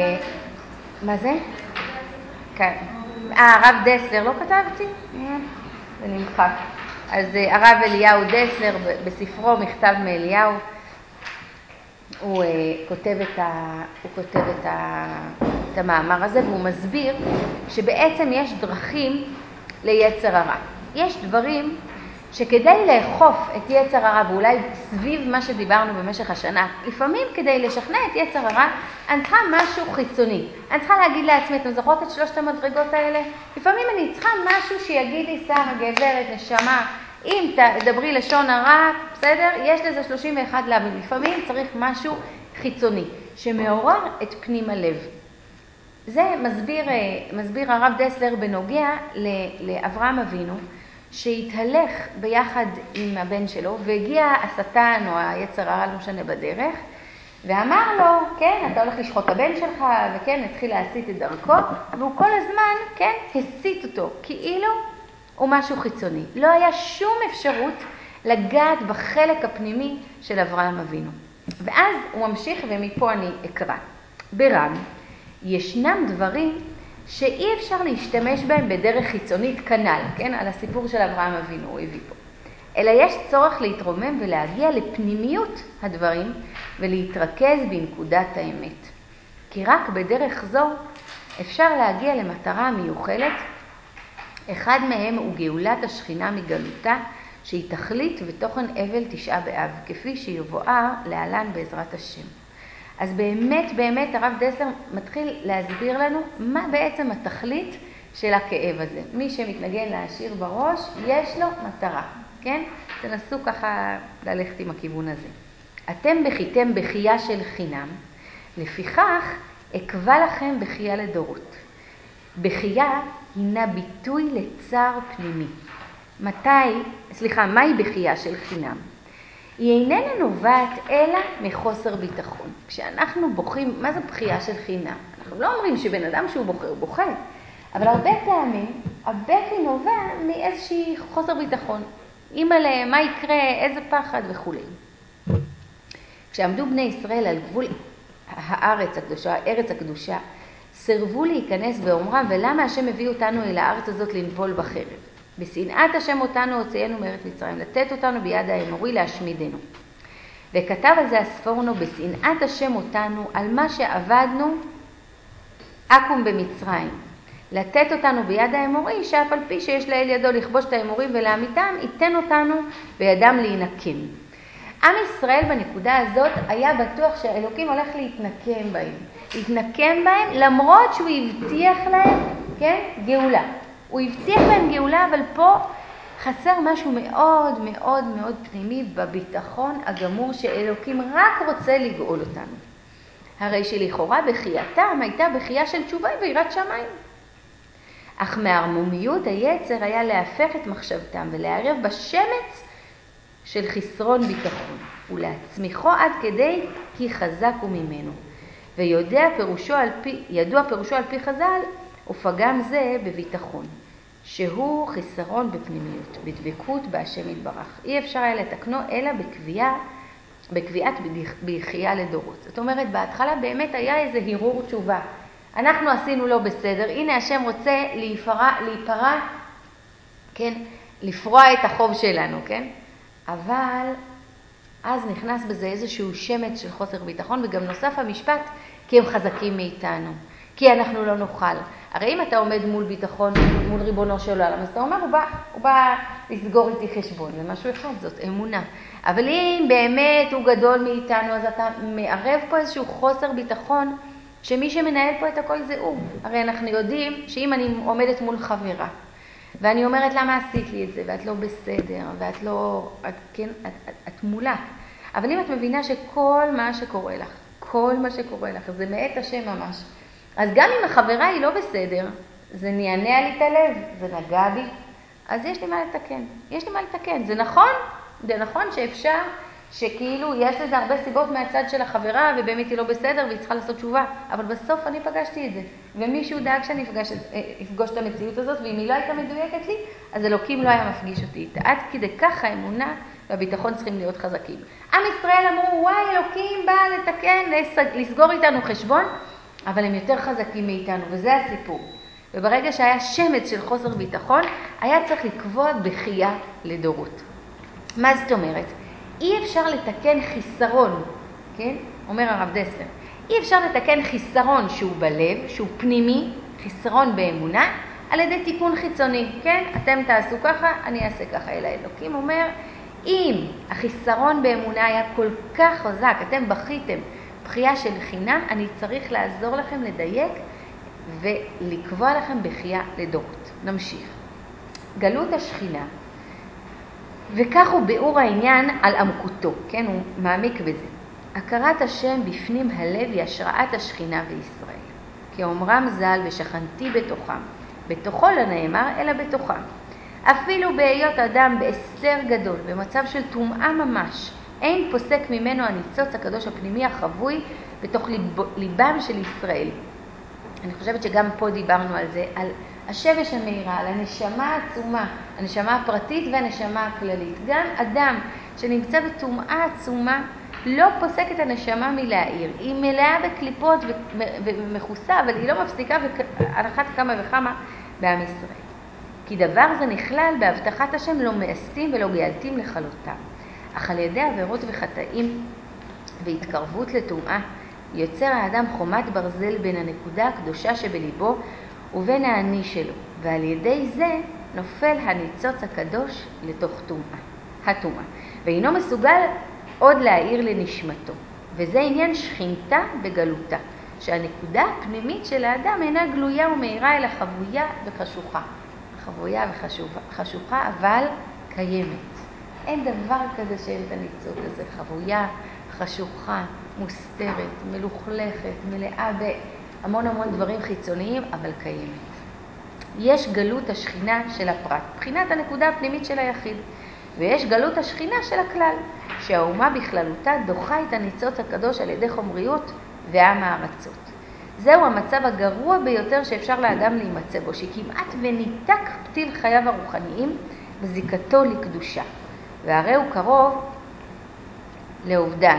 מה זה? כן. אה, הרב דסלר, לא כתבתי? זה נמחק. אז הרב אליהו דסלר, בספרו מכתב מאליהו, הוא uh, כותב, את, ה, הוא כותב את, ה, את המאמר הזה, והוא מסביר שבעצם יש דרכים ליצר הרע. יש דברים שכדי לאכוף את יצר הרע, ואולי סביב מה שדיברנו במשך השנה, לפעמים כדי לשכנע את יצר הרע, אני צריכה משהו חיצוני. אני צריכה להגיד לעצמי, אתם זוכרות את שלושת המדרגות האלה? לפעמים אני צריכה משהו שיגיד לי, שרה, גברת, נשמה, אם תדברי לשון הרע, בסדר? יש לזה שלושים ואחת לב. לפעמים צריך משהו חיצוני, שמעורר את פנים הלב. זה מסביר, מסביר הרב דסלר בנוגע לאברהם אבינו, שהתהלך ביחד עם הבן שלו, והגיע השטן או היצר הרע, לא משנה, בדרך, ואמר לו, כן, אתה הולך לשחוט את הבן שלך, וכן, התחיל להסית את דרכו, והוא כל הזמן, כן, הסית אותו, כאילו הוא משהו חיצוני. לא היה שום אפשרות לגעת בחלק הפנימי של אברהם אבינו. ואז הוא ממשיך, ומפה אני אקרא. ברם, ישנם דברים שאי אפשר להשתמש בהם בדרך חיצונית כנל, כן? על הסיפור של אברהם אבינו, הוא הביא פה. אלא יש צורך להתרומם ולהגיע לפנימיות הדברים ולהתרכז בנקודת האמת. כי רק בדרך זו אפשר להגיע למטרה מיוחלת. אחד מהם הוא גאולת השכינה מגלותה, שהיא תכלית ותוכן אבל תשעה באב, כפי שיבואר להלן בעזרת השם. אז באמת, באמת הרב דסלר מתחיל להסביר לנו מה בעצם התכלית של הכאב הזה. מי שמתנגן להשאיר בראש, יש לו מטרה, כן? תנסו ככה ללכת עם הכיוון הזה. אתם בכיתם בחייה של חינם, לפיכך אקבע לכם בחייה לדורות. בחייה הינה ביטוי לצער פנימי. מתי, סליחה, מהי בחייה של חינם? היא איננה נובעת אלא מחוסר ביטחון. כשאנחנו בוכים, מה זה בחייה של חינם? אנחנו לא אומרים שבן אדם שהוא בוחר, הוא בוכה. אבל הרבה פעמים, הבכי נובע מאיזושהי חוסר ביטחון. אימא'לה, מה יקרה, איזה פחד וכו'. כשעמדו בני ישראל על גבול הארץ הקדושה, הארץ הקדושה, סרבו להיכנס באומרם, ולמה השם הביא אותנו אל הארץ הזאת לנבול בחרב? בשנאת השם אותנו הוצאנו מארץ מצרים, לתת אותנו ביד האמורי להשמידנו. וכתב על זה הספורנו, בשנאת השם אותנו, על מה שעבדנו אקום במצרים, לתת אותנו ביד האמורי, שאף על פי שיש לאל ידו לכבוש את האמורים ולעמיתם, ייתן אותנו בידם להינקם. עם ישראל בנקודה הזאת היה בטוח שהאלוקים הולך להתנקם בהם. להתנקם בהם למרות שהוא הבטיח להם, כן, גאולה. הוא הבטיח להם גאולה, אבל פה חסר משהו מאוד מאוד מאוד פנימי בביטחון הגמור שאלוקים רק רוצה לגאול אותנו. הרי שלכאורה בחייתם הייתה בחייה של תשובה ויראת שמיים. אך מהערמומיות היצר היה להפך את מחשבתם ולערב בשמץ של חסרון ביטחון, ולהצמיחו עד כדי כי חזק הוא ממנו. ויודע פירושו על פי, ידוע פירושו על פי חז"ל, ופגם זה בביטחון, שהוא חסרון בפנימיות, בדבקות בהשם יתברך. אי אפשר היה לתקנו אלא בקביעה, בקביעת בחייה לדורות. זאת אומרת, בהתחלה באמת היה איזה הרהור תשובה. אנחנו עשינו לא בסדר, הנה השם רוצה להיפרע, להיפרע, כן, לפרוע את החוב שלנו, כן? אבל אז נכנס בזה איזשהו שמץ של חוסר ביטחון, וגם נוסף המשפט, כי הם חזקים מאיתנו, כי אנחנו לא נוכל. הרי אם אתה עומד מול ביטחון, מול ריבונו של עולם, אז אתה אומר, הוא בא, הוא בא לסגור איתי חשבון, זה משהו אחד, זאת אמונה. אבל אם באמת הוא גדול מאיתנו, אז אתה מערב פה איזשהו חוסר ביטחון, שמי שמנהל פה את הכל זה הוא. הרי אנחנו יודעים שאם אני עומדת מול חברה, ואני אומרת למה עשית לי את זה, ואת לא בסדר, ואת לא, את, כן, את, את, את מולה. אבל אם את מבינה שכל מה שקורה לך, כל מה שקורה לך, זה מאת השם ממש. אז גם אם החברה היא לא בסדר, זה נענע לי את הלב, זה נגע בי, אז יש לי מה לתקן. יש לי מה לתקן. זה נכון, זה נכון שאפשר, שכאילו יש לזה הרבה סיבות מהצד של החברה, ובאמת היא לא בסדר, והיא צריכה לעשות תשובה. אבל בסוף אני פגשתי את זה. ומישהו דאג שאני אפגש, אפגוש את המציאות הזאת, ואם היא לא הייתה מדויקת לי, אז אלוקים לא היה מפגיש אותי איתה. עד כדי כך האמונה והביטחון צריכים להיות חזקים. עם ישראל אמרו, וואי, אלוקים בא לתקן, לסגור איתנו חשבון, אבל הם יותר חזקים מאיתנו, וזה הסיפור. וברגע שהיה שמץ של חוסר ביטחון, היה צריך לקבוע בחייה לדורות. מה זאת אומרת? אי אפשר לתקן חיסרון, כן? אומר הרב דסלר. אי אפשר לתקן חיסרון שהוא בלב, שהוא פנימי, חיסרון באמונה, על ידי תיקון חיצוני, כן? אתם תעשו ככה, אני אעשה ככה. אלא אלוקים אומר, אם החיסרון באמונה היה כל כך חזק, אתם בכיתם בחייה של חינם, אני צריך לעזור לכם לדייק ולקבוע לכם בחייה לדורות. נמשיך. גלות השכינה. וכך הוא ביאור העניין על עמקותו, כן? הוא מעמיק בזה. הכרת השם בפנים הלב היא השראת השכינה בישראל. כי אומרם ז"ל ושכנתי בתוכם. בתוכו לא נאמר, אלא בתוכם. אפילו בהיות אדם בהסתר גדול, במצב של טומאה ממש, אין פוסק ממנו הניצוץ הקדוש הפנימי החבוי בתוך ליב, ליבם של ישראל. אני חושבת שגם פה דיברנו על זה, על השבש המהירה, על הנשמה העצומה, הנשמה הפרטית והנשמה הכללית. גם אדם שנמצא בטומאה עצומה לא פוסק את הנשמה מלהעיר. היא מלאה בקליפות ומכוסה, אבל היא לא מפסיקה על אחת כמה וכמה בעם ישראל. כי דבר זה נכלל בהבטחת השם לא מאסתים ולא גאלתים לכלותם. אך על ידי עבירות וחטאים והתקרבות לטומאה, יוצר האדם חומת ברזל בין הנקודה הקדושה שבליבו ובין העני שלו, ועל ידי זה נופל הניצוץ הקדוש לתוך טומאה, הטומאה, ואינו מסוגל עוד להאיר לנשמתו. וזה עניין שכינתה בגלותה, שהנקודה הפנימית של האדם אינה גלויה ומאירה אלא חבויה וחשוכה. חבויה וחשוכה, אבל קיימת. אין דבר כזה שאין את הניצוץ הזה, חבויה, חשוכה, מוסתרת, מלוכלכת, מלאה בהמון המון דברים חיצוניים, אבל קיימת. יש גלות השכינה של הפרט, בחינת הנקודה הפנימית של היחיד, ויש גלות השכינה של הכלל, שהאומה בכללותה דוחה את הניצוץ הקדוש על ידי חומריות ועם הארצות. זהו המצב הגרוע ביותר שאפשר לאדם להימצא בו, שכמעט וניתק פתיל חייו הרוחניים בזיקתו לקדושה, והרי הוא קרוב לאובדן.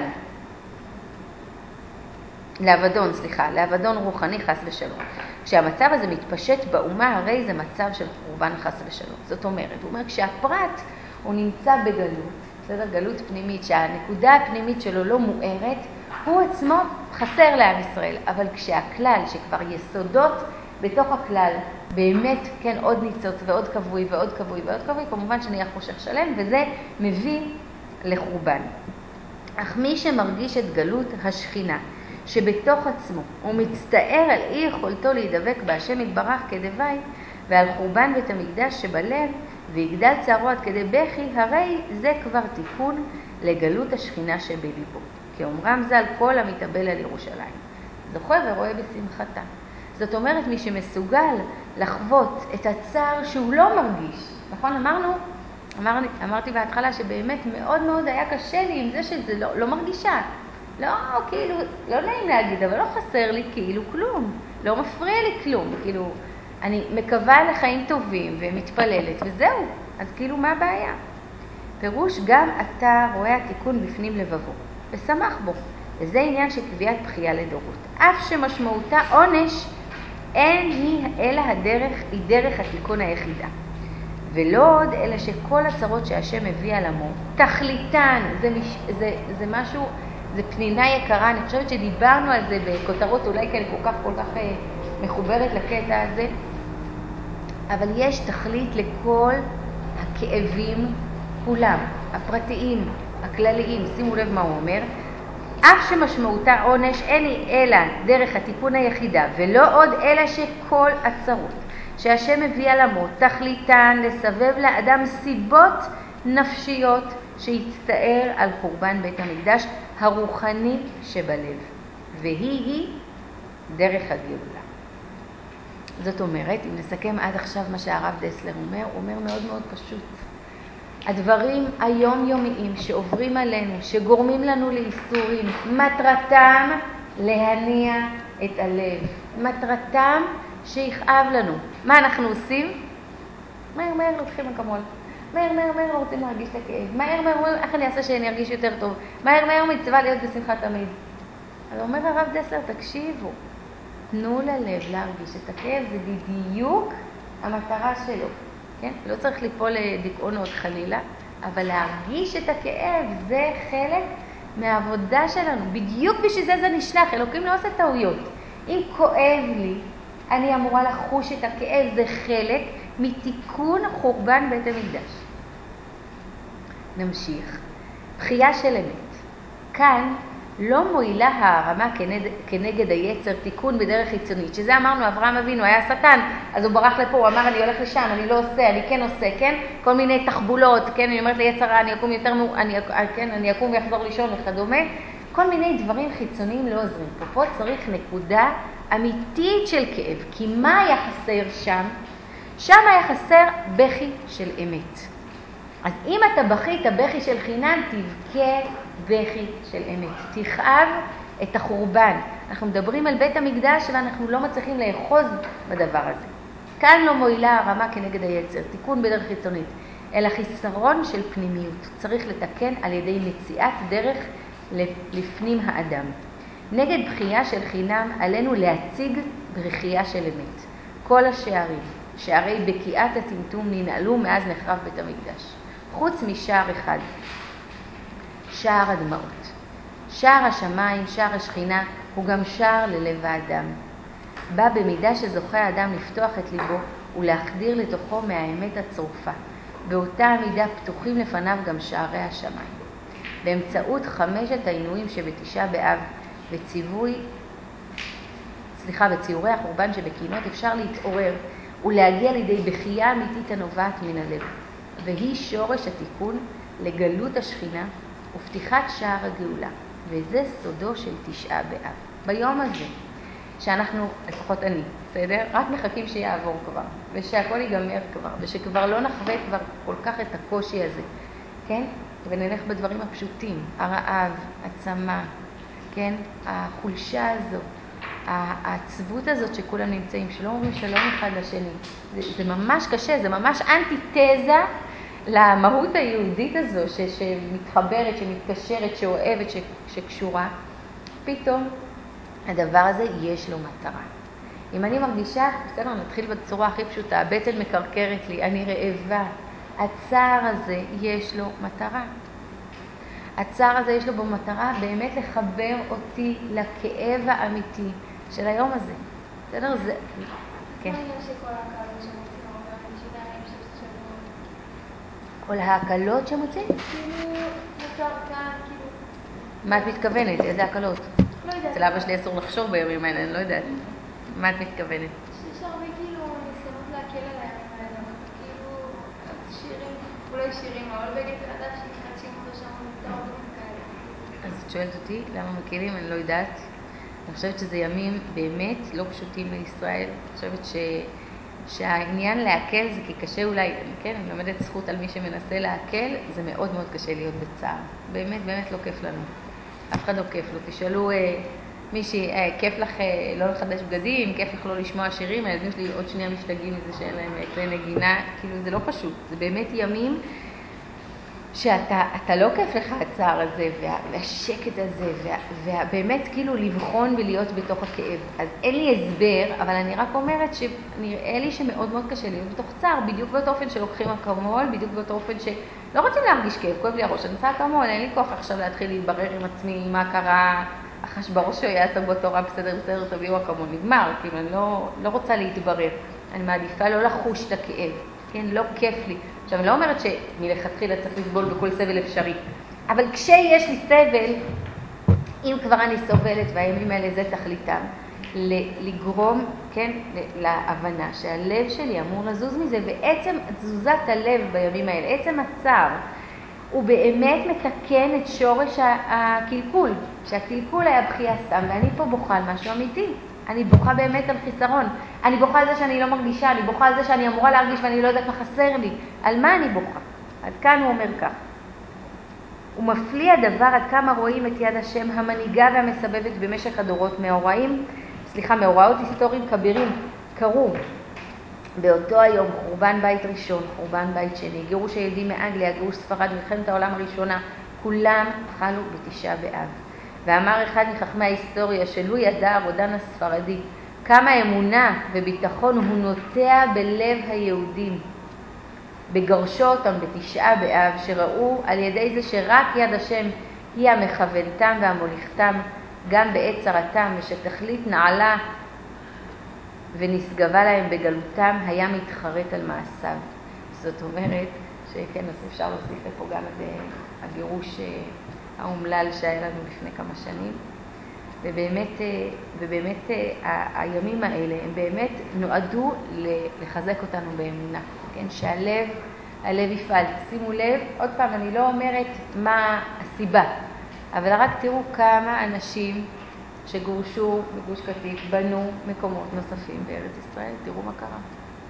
לאבדון, סליחה, לאבדון רוחני חס ושלום. כשהמצב הזה מתפשט באומה, הרי זה מצב של חורבן חס ושלום. זאת אומרת, הוא אומר, כשהפרט הוא נמצא בגלות, בסדר, גלות פנימית, שהנקודה הפנימית שלו לא מוארת, הוא עצמו חסר לעם ישראל, אבל כשהכלל, שכבר יסודות בתוך הכלל, באמת, כן, עוד ניצוץ ועוד קבוי ועוד קבוי ועוד קבוי, כמובן שנהיה חושך שלם, וזה מביא לחורבן. אך מי שמרגיש את גלות השכינה, שבתוך עצמו, הוא מצטער על אי יכולתו להידבק בהשם יתברך כדווי, ועל חורבן בית המקדש שבלב, ויגדל צערו עד כדי בכי, הרי זה כבר תיקון לגלות השכינה שבליבו. כי אומרם ז"ל, כל המתאבל על ירושלים זוכר ורואה בשמחתה. זאת אומרת, מי שמסוגל לחוות את הצער שהוא לא מרגיש, נכון? אמרנו, אמר, אמרתי בהתחלה שבאמת מאוד מאוד היה קשה לי עם זה שזה לא, לא מרגישה. לא, כאילו, לא נעים להגיד, אבל לא חסר לי כאילו כלום. לא מפריע לי כלום. כאילו, אני מקווה לחיים טובים ומתפללת, וזהו. אז כאילו, מה הבעיה? פירוש, גם אתה רואה התיקון בפנים לבבו, ושמח בו. וזה עניין של קביעת בחייה לדורות. אף שמשמעותה עונש, אין היא אלא הדרך, היא דרך התיקון היחידה. ולא עוד, אלא שכל הצרות שהשם מביא על עמו, תכליתן, זה, מש, זה, זה משהו, זה פנינה יקרה, אני חושבת שדיברנו על זה בכותרות, אולי כאן כל כך כל כך אה, מחוברת לקטע הזה, אבל יש תכלית לכל הכאבים כולם, הפרטיים, הכלליים, שימו לב מה הוא אומר, אף שמשמעותה עונש, אין היא אלא דרך התיקון היחידה, ולא עוד אלא שכל הצרות שהשם מביא על עמו, תכליתן לסבב לאדם סיבות נפשיות שיצטער על חורבן בית המקדש הרוחני שבלב, והיא היא דרך הגאולה. זאת אומרת, אם נסכם עד עכשיו מה שהרב דסלר אומר, הוא אומר מאוד מאוד פשוט. הדברים היומיומיים שעוברים עלינו, שגורמים לנו לאיסורים, מטרתם להניע את הלב. מטרתם שיכאב לנו. מה אנחנו עושים? מהר מהר לוקחים אקמול. מהר מהר מהר לא רוצים להרגיש את הכאב. מהר מהר מהר איך אני אעשה שאני ארגיש יותר טוב. מהר מהר מצווה להיות בשמחה תמיד. אז אומר הרב דסלר, תקשיבו. תנו ללב להרגיש את הכאב, זה בדיוק המטרה שלו. כן? לא צריך ליפול לדיכאון עוד חלילה, אבל להרגיש את הכאב זה חלק מהעבודה שלנו. בדיוק בשביל זה זה נשלח. אלוקים לא עושה טעויות. אם כואב לי, אני אמורה לחוש את הכאב, זה חלק מתיקון חורבן בית המקדש. נמשיך. בחייה של אמת. כאן לא מועילה הערמה כנגד, כנגד היצר, תיקון בדרך חיצונית, שזה אמרנו, אברהם אבינו היה שטן, אז הוא ברח לפה, הוא אמר אני הולך לשם, אני לא עושה, אני כן עושה, כן? כל מיני תחבולות, כן? אני אומרת ליצרה, אני אקום יותר, אני, כן? אני אקום ויחזור לישון וכדומה. כל מיני דברים חיצוניים לא עוזרים. פה, פה צריך נקודה אמיתית של כאב, כי מה היה חסר שם? שם היה חסר בכי של אמת. אז אם אתה בכית בכי של חינם, תבכה בכי של אמת. תכאב את החורבן. אנחנו מדברים על בית המקדש ואנחנו לא מצליחים לאחוז בדבר הזה. כאן לא מועילה הרמה כנגד היצר, תיקון בדרך חיצונית, אלא חיסרון של פנימיות. צריך לתקן על ידי מציאת דרך לפנים האדם. נגד בחייה של חינם עלינו להציג ברכייה של אמת. כל השערים, שערי בקיעת הטמטום ננעלו מאז נחרב בית המקדש. חוץ משער אחד, שער הדמעות. שער השמיים, שער השכינה, הוא גם שער ללב האדם. בא במידה שזוכה האדם לפתוח את ליבו ולהחדיר לתוכו מהאמת הצרופה. באותה המידה פתוחים לפניו גם שערי השמיים. באמצעות חמשת העינויים שבתשעה באב וציווי, סליחה, בציורי החורבן שבקינות אפשר להתעורר ולהגיע לידי בחייה אמיתית הנובעת מן הלב. והיא שורש התיקון לגלות השכינה ופתיחת שער הגאולה. וזה סודו של תשעה באב. ביום הזה, שאנחנו, לפחות אני, בסדר? רק מחכים שיעבור כבר, ושהכל ייגמר כבר, ושכבר לא נחווה כבר כל כך את הקושי הזה, כן? ונלך בדברים הפשוטים, הרעב, הצמא, כן? החולשה הזו, העצבות הזאת שכולם נמצאים, שלא אומרים שלום אחד לשני. זה, זה ממש קשה, זה ממש אנטיתזה למהות היהודית הזו ש, שמתחברת, שמתקשרת, שאוהבת, ש, שקשורה. פתאום הדבר הזה יש לו מטרה. אם אני מרגישה, בסדר, נתחיל בצורה הכי פשוטה, הבטן מקרקרת לי, אני רעבה. הצער הזה יש לו מטרה. הצער הזה יש לו במטרה באמת לחבר אותי לכאב האמיתי של היום הזה. בסדר? זה... כן. מה העניין שכל ההקלות שמוצאים הרבה שיניים של שבוע? כל ההקלות שמוצאים? כאילו, מותר כאן, כאילו... מה את מתכוונת? איזה הקלות? לא יודעת. אצל אבא שלי אסור לחשוב בימים האלה, אני לא יודעת. מה את מתכוונת? שיש הרבה כאילו ניסיונות להקל על הימים האלה, כאילו שירים, אולי שירים, אבל בגד חדש שמחדשים אותו שם מותר דברים כאלה. אז את שואלת אותי למה מקלים? אני לא יודעת. אני חושבת שזה ימים באמת לא פשוטים לישראל. אני חושבת ש... שהעניין להקל זה כי קשה אולי, כן, אני לומדת זכות על מי שמנסה להקל, זה מאוד מאוד קשה להיות בצער. באמת, באמת לא כיף לנו. אף אחד לא כיף לו. תשאלו אה, מישהי, אה, כיף לך אה, לא לחדש בגדים, כיף לך לא לשמוע שירים, הילדים שלי עוד שנייה משתגעים מזה שאין להם כלי נגינה, כאילו זה לא פשוט. זה באמת ימים שאתה אתה לא כיף לך הצער הזה וה, והשקט הזה, וה, ובאמת כאילו לבחון ולהיות בתוך הכאב. אז אין לי הסבר, אבל אני רק אומרת שנראה לי שמאוד מאוד קשה להיות בתוך צער, בדיוק באותו אופן שלוקחים אקמול, בדיוק באותו אופן שלא רוצים להרגיש כאב, כואב לי הראש, אני עושה אקמול, אין לי כוח עכשיו להתחיל להתברר עם עצמי מה קרה, אחש בראש שהוא יעשה בתורה, בסדר, בסדר, תביאו אקמול, נגמר, כאילו אני לא, לא רוצה להתברר, אני מעדיפה לא לחוש את הכאב. כן, לא כיף לי. עכשיו, אני לא אומרת שמלכתחילה צריך לסבול בכל סבל אפשרי, אבל כשיש לי סבל, אם כבר אני סובלת, והימים האלה זה תכליתם, לגרום, כן, להבנה שהלב שלי אמור לזוז מזה, ועצם תזוזת הלב בימים האלה, עצם הצער, הוא באמת מתקן את שורש הקלקול, שהקלקול היה בחייה סתם, ואני פה בוכה על משהו אמיתי. אני בוכה באמת על חיסרון. אני בוכה על זה שאני לא מרגישה, אני בוכה על זה שאני אמורה להרגיש ואני לא יודעת מה חסר לי. על מה אני בוכה? עד כאן הוא אומר כך. הוא מפליא הדבר עד כמה רואים את יד השם המנהיגה והמסבבת במשך הדורות. מאורעים, סליחה, מאורעות היסטוריים כבירים קרו באותו היום, חורבן בית ראשון, חורבן בית שני, גירוש היהודים מאנגליה, גירוש ספרד, מלחמת העולם הראשונה, כולם חלו בתשעה באב. ואמר אחד מחכמי ההיסטוריה שלו ידע הרודן הספרדי, כמה אמונה וביטחון הוא נוטע בלב היהודים. בגרשו אותם בתשעה באב, שראו על ידי זה שרק יד השם היא המכוונתם והמוליכתם, גם בעת צרתם, ושתכלית נעלה ונסגבה להם בגלותם, היה מתחרט על מעשיו. זאת אומרת, שכן, אז אפשר להוסיף לפה גם את הגירוש האומלל שהיה לנו לפני כמה שנים. ובאמת, ובאמת הימים האלה הם באמת נועדו לחזק אותנו באמונה. כן, שהלב, הלב יפעל. שימו לב, עוד פעם, אני לא אומרת מה הסיבה, אבל רק תראו כמה אנשים שגורשו בגוש קטיף בנו מקומות נוספים בארץ ישראל. תראו מה קרה.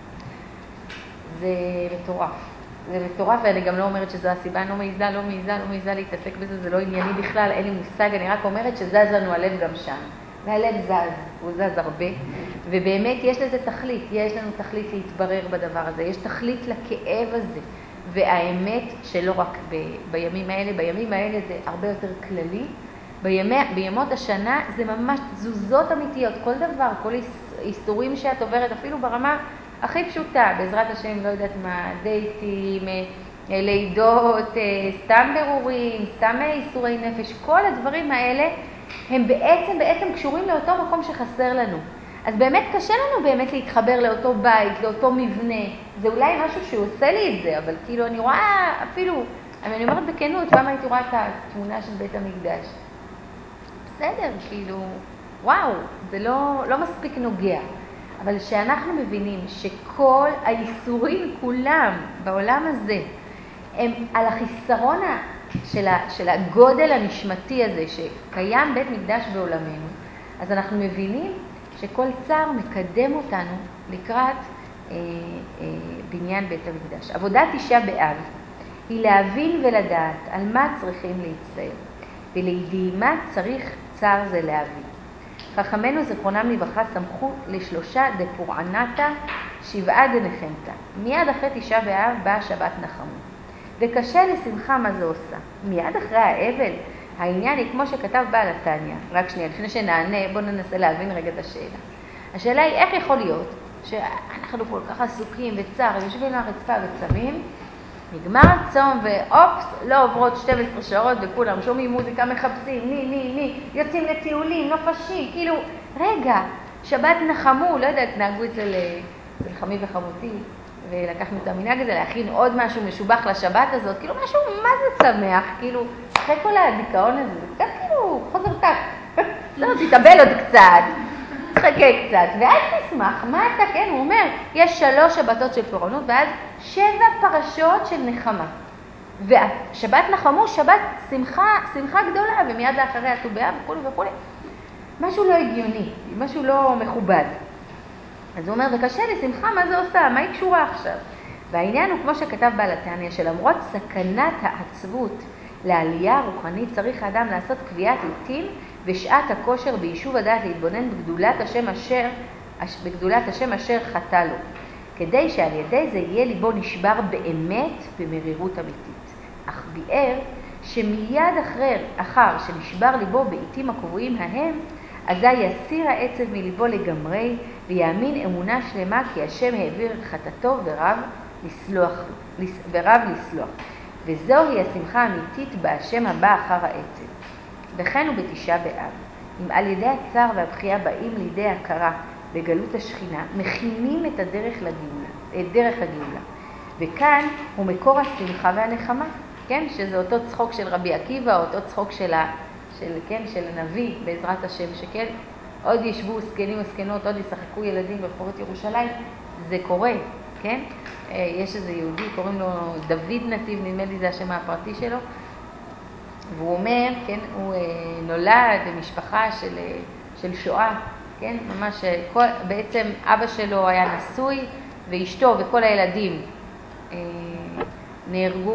זה מטורף. זה מטורף, ואני גם לא אומרת שזו הסיבה, אני לא מעיזה, לא מעיזה, לא מעיזה להתעסק בזה, זה לא ענייני בכלל, אין לי מושג, אני רק אומרת שזז לנו הלב גם שם. והלב זז, הוא זז הרבה, ובאמת יש לזה תכלית, יש לנו תכלית להתברר בדבר הזה, יש תכלית לכאב הזה, והאמת שלא רק ב, בימים האלה, בימים האלה זה הרבה יותר כללי, בימי, בימות השנה זה ממש תזוזות אמיתיות, כל דבר, כל איסורים שאת עוברת, אפילו ברמה הכי פשוטה, בעזרת השם, לא יודעת מה, דייטים, לידות, סתם ברורים, סתם איסורי נפש, כל הדברים האלה הם בעצם, בעצם קשורים לאותו מקום שחסר לנו. אז באמת קשה לנו באמת להתחבר לאותו בית, לאותו מבנה. זה אולי משהו שהוא עושה לי את זה, אבל כאילו אני רואה אפילו, אני אומרת בכנות, פעם הייתי רואה את התמונה של בית המקדש. בסדר, כאילו, וואו, זה לא, לא מספיק נוגע. אבל שאנחנו מבינים שכל האיסורים כולם בעולם הזה, הם על החיסרון של, ה, של הגודל הנשמתי הזה שקיים בית מקדש בעולמנו, אז אנחנו מבינים שכל צער מקדם אותנו לקראת אה, אה, בניין בית המקדש. עבודת תשעה באב היא להבין ולדעת על מה צריכים להצטער, ולידיעי מה צריך צער זה להבין. חכמינו זכרונם לברכה סמכו לשלושה דפורענתה שבעה דנחמתה. מיד אחרי תשעה באב באה שבת נחמו. וקשה לשמחה מה זה עושה. מיד אחרי האבל, העניין היא כמו שכתב בעל התניא. רק שנייה, לפני שנענה, בואו ננסה להבין רגע את השאלה. השאלה היא איך יכול להיות שאנחנו כל כך עסוקים וצער, יושבים על הרצפה וצמים, נגמר הצום ואופס, לא עוברות שתים עשרה שעות וכולם שומעים מוזיקה, מחפשים, ני, ני, ני, יוצאים לטיולים, נופשים, כאילו, רגע, שבת נחמו, לא יודעת, נהגו אצל, אצל חמי וחמותי, ולקחנו את המנהג הזה, להכין עוד משהו משובח לשבת הזאת, כאילו משהו, מה זה שמח, כאילו, אחרי כל הדיכאון הזה, זה קצת כאילו, חוזר כך, לא, תתאבל עוד קצת, תחכה קצת, ואז תשמח, מה אתה, כן, הוא אומר, יש שלוש שבתות של פורענות, ואז שבע פרשות של נחמה. והשבת נחמו, שבת שמחה, שמחה גדולה, ומיד לאחריה ט"ו באב וכו' וכו'. משהו לא הגיוני, משהו לא מכובד. אז הוא אומר, וקשה לשמחה, מה זה עושה? מה היא קשורה עכשיו? והעניין הוא, כמו שכתב בעל התניא, שלמרות סכנת העצבות לעלייה הרוחנית, צריך האדם לעשות קביעת עיתים ושעת הכושר ביישוב הדעת להתבונן בגדולת השם אשר, בגדולת השם אשר חטא לו. כדי שעל ידי זה יהיה ליבו נשבר באמת במרירות אמיתית. אך ביאר שמיד אחר, אחר שנשבר ליבו בעיתים הקבועים ההם, אזי יסיר העצב מליבו לגמרי, ויאמין אמונה שלמה כי השם העביר חטאתו ורב לסלוח, ורב לסלוח. וזוהי השמחה האמיתית בהשם הבא אחר העצב. וכן הוא בתשעה באב. אם על ידי הצער והבכייה באים לידי הכרה בגלות השכינה, מכינים את הדרך לגאולה, את דרך הגאולה. וכאן הוא מקור השמחה והנחמה, כן? שזה אותו צחוק של רבי עקיבא, אותו צחוק של, ה, של, כן? של הנביא בעזרת השם, שכן עוד ישבו זקנים וזקנות, עוד ישחקו ילדים ברחובות ירושלים, זה קורה, כן? יש איזה יהודי, קוראים לו דוד נתיב, נדמה לי זה השם הפרטי שלו, והוא אומר, כן, הוא נולד במשפחה של, של שואה, כן, ממש, כל, בעצם אבא שלו היה נשוי, ואשתו וכל הילדים אה, נהרגו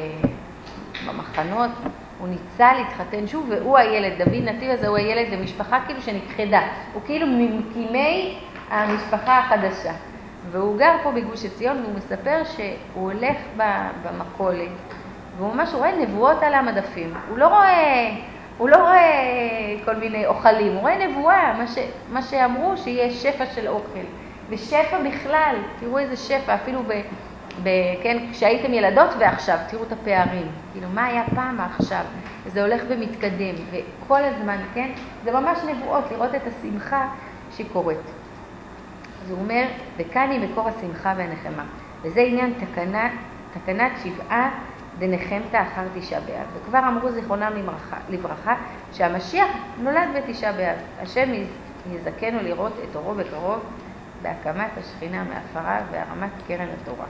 במחנות, הוא ניסה להתחתן שוב, והוא הילד, דוד נתיב הזה, הוא הילד למשפחה כאילו שנכחדה, הוא כאילו ממקימי המשפחה החדשה, והוא גר פה בגוש עציון, והוא מספר שהוא הולך במכולת, והוא ממש רואה נבואות על המדפים, הוא לא רואה... הוא לא רואה כל מיני אוכלים, הוא רואה נבואה, מה, ש, מה שאמרו שיהיה שפע של אוכל. ושפע בכלל, תראו איזה שפע, אפילו ב, ב, כן, כשהייתם ילדות ועכשיו, תראו את הפערים. כאילו, מה היה פעם עכשיו? וזה הולך ומתקדם, וכל הזמן, כן, זה ממש נבואות, לראות את השמחה שקורית. אז הוא אומר, וכאן היא מקור השמחה והנחמה. וזה עניין תקנה, תקנת שבעה, דנחמת אחר תשעה באב. וכבר אמרו זיכרונם לברכה שהמשיח נולד בתשעה באב. השם יזכנו לראות את אורו בקרוב בהקמת השכינה מעפרה והרמת קרן התורה.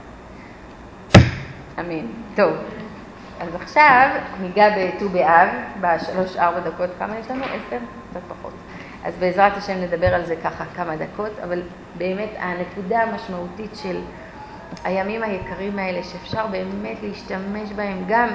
אמן. טוב, אז עכשיו ניגע בט"ו באב, בשלוש ארבע דקות, כמה יש לנו? עשר? קצת פחות. אז בעזרת השם נדבר על זה ככה כמה דקות, אבל באמת הנקודה המשמעותית של הימים היקרים האלה, שאפשר באמת להשתמש בהם גם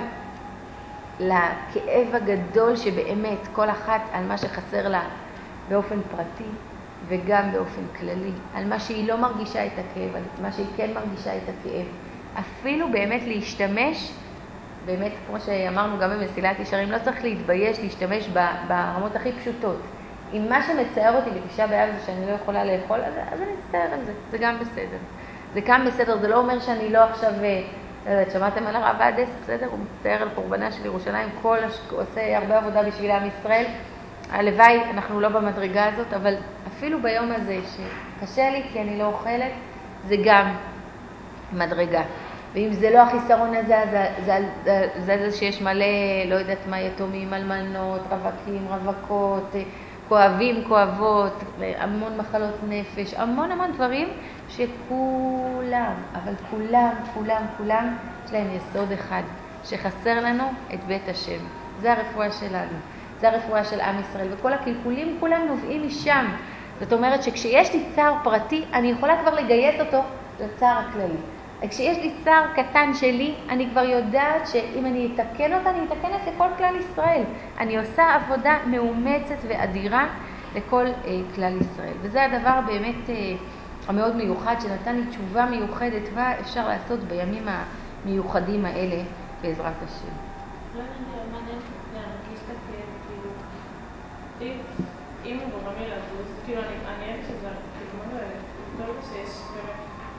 לכאב הגדול שבאמת כל אחת על מה שחסר לה באופן פרטי וגם באופן כללי, על מה שהיא לא מרגישה את הכאב, על מה שהיא כן מרגישה את הכאב. אפילו באמת להשתמש, באמת כמו שאמרנו גם במסילת ישרים, לא צריך להתבייש להשתמש ברמות הכי פשוטות. אם מה שמצער אותי בתשעה באב זה שאני לא יכולה לאכול, אז, אז אני אצטער על זה, זה גם בסדר. זה גם בסדר, זה לא אומר שאני לא עכשיו, שמעתם על הרב עדס, בסדר? הוא מצטער על קורבנה של ירושלים, כל עושה הרבה עבודה בשביל עם ישראל. הלוואי, אנחנו לא במדרגה הזאת, אבל אפילו ביום הזה שקשה לי כי אני לא אוכלת, זה גם מדרגה. ואם זה לא החיסרון הזה, זה, זה, זה, זה, זה שיש מלא, לא יודעת מה, יתומים, אלמנות, רווקים, רווקות, כואבים, כואבות, המון מחלות נפש, המון המון דברים שכולם, אבל כולם, כולם, כולם, יש להם יסוד אחד, שחסר לנו את בית השם. זה הרפואה שלנו, זה הרפואה של עם ישראל, וכל הקלקולים כולם נובעים משם. זאת אומרת שכשיש לי צער פרטי, אני יכולה כבר לגייס אותו לצער הכללי. כשיש לי צער קטן שלי, אני כבר יודעת שאם אני אתקן אותה, אני אתקן את לכל כלל ישראל. אני עושה עבודה מאומצת ואדירה לכל אה, כלל ישראל. וזה הדבר באמת אה, המאוד מיוחד, שנתן לי תשובה מיוחדת, ואפשר לעשות בימים המיוחדים האלה בעזרת השם. לא נדע, מעניין להרגיש את הכאב, כאילו, אם הוא גורם לי לזוז, כאילו, אני אוהבת שזה, כאילו, מה זה, טוב שיש באמת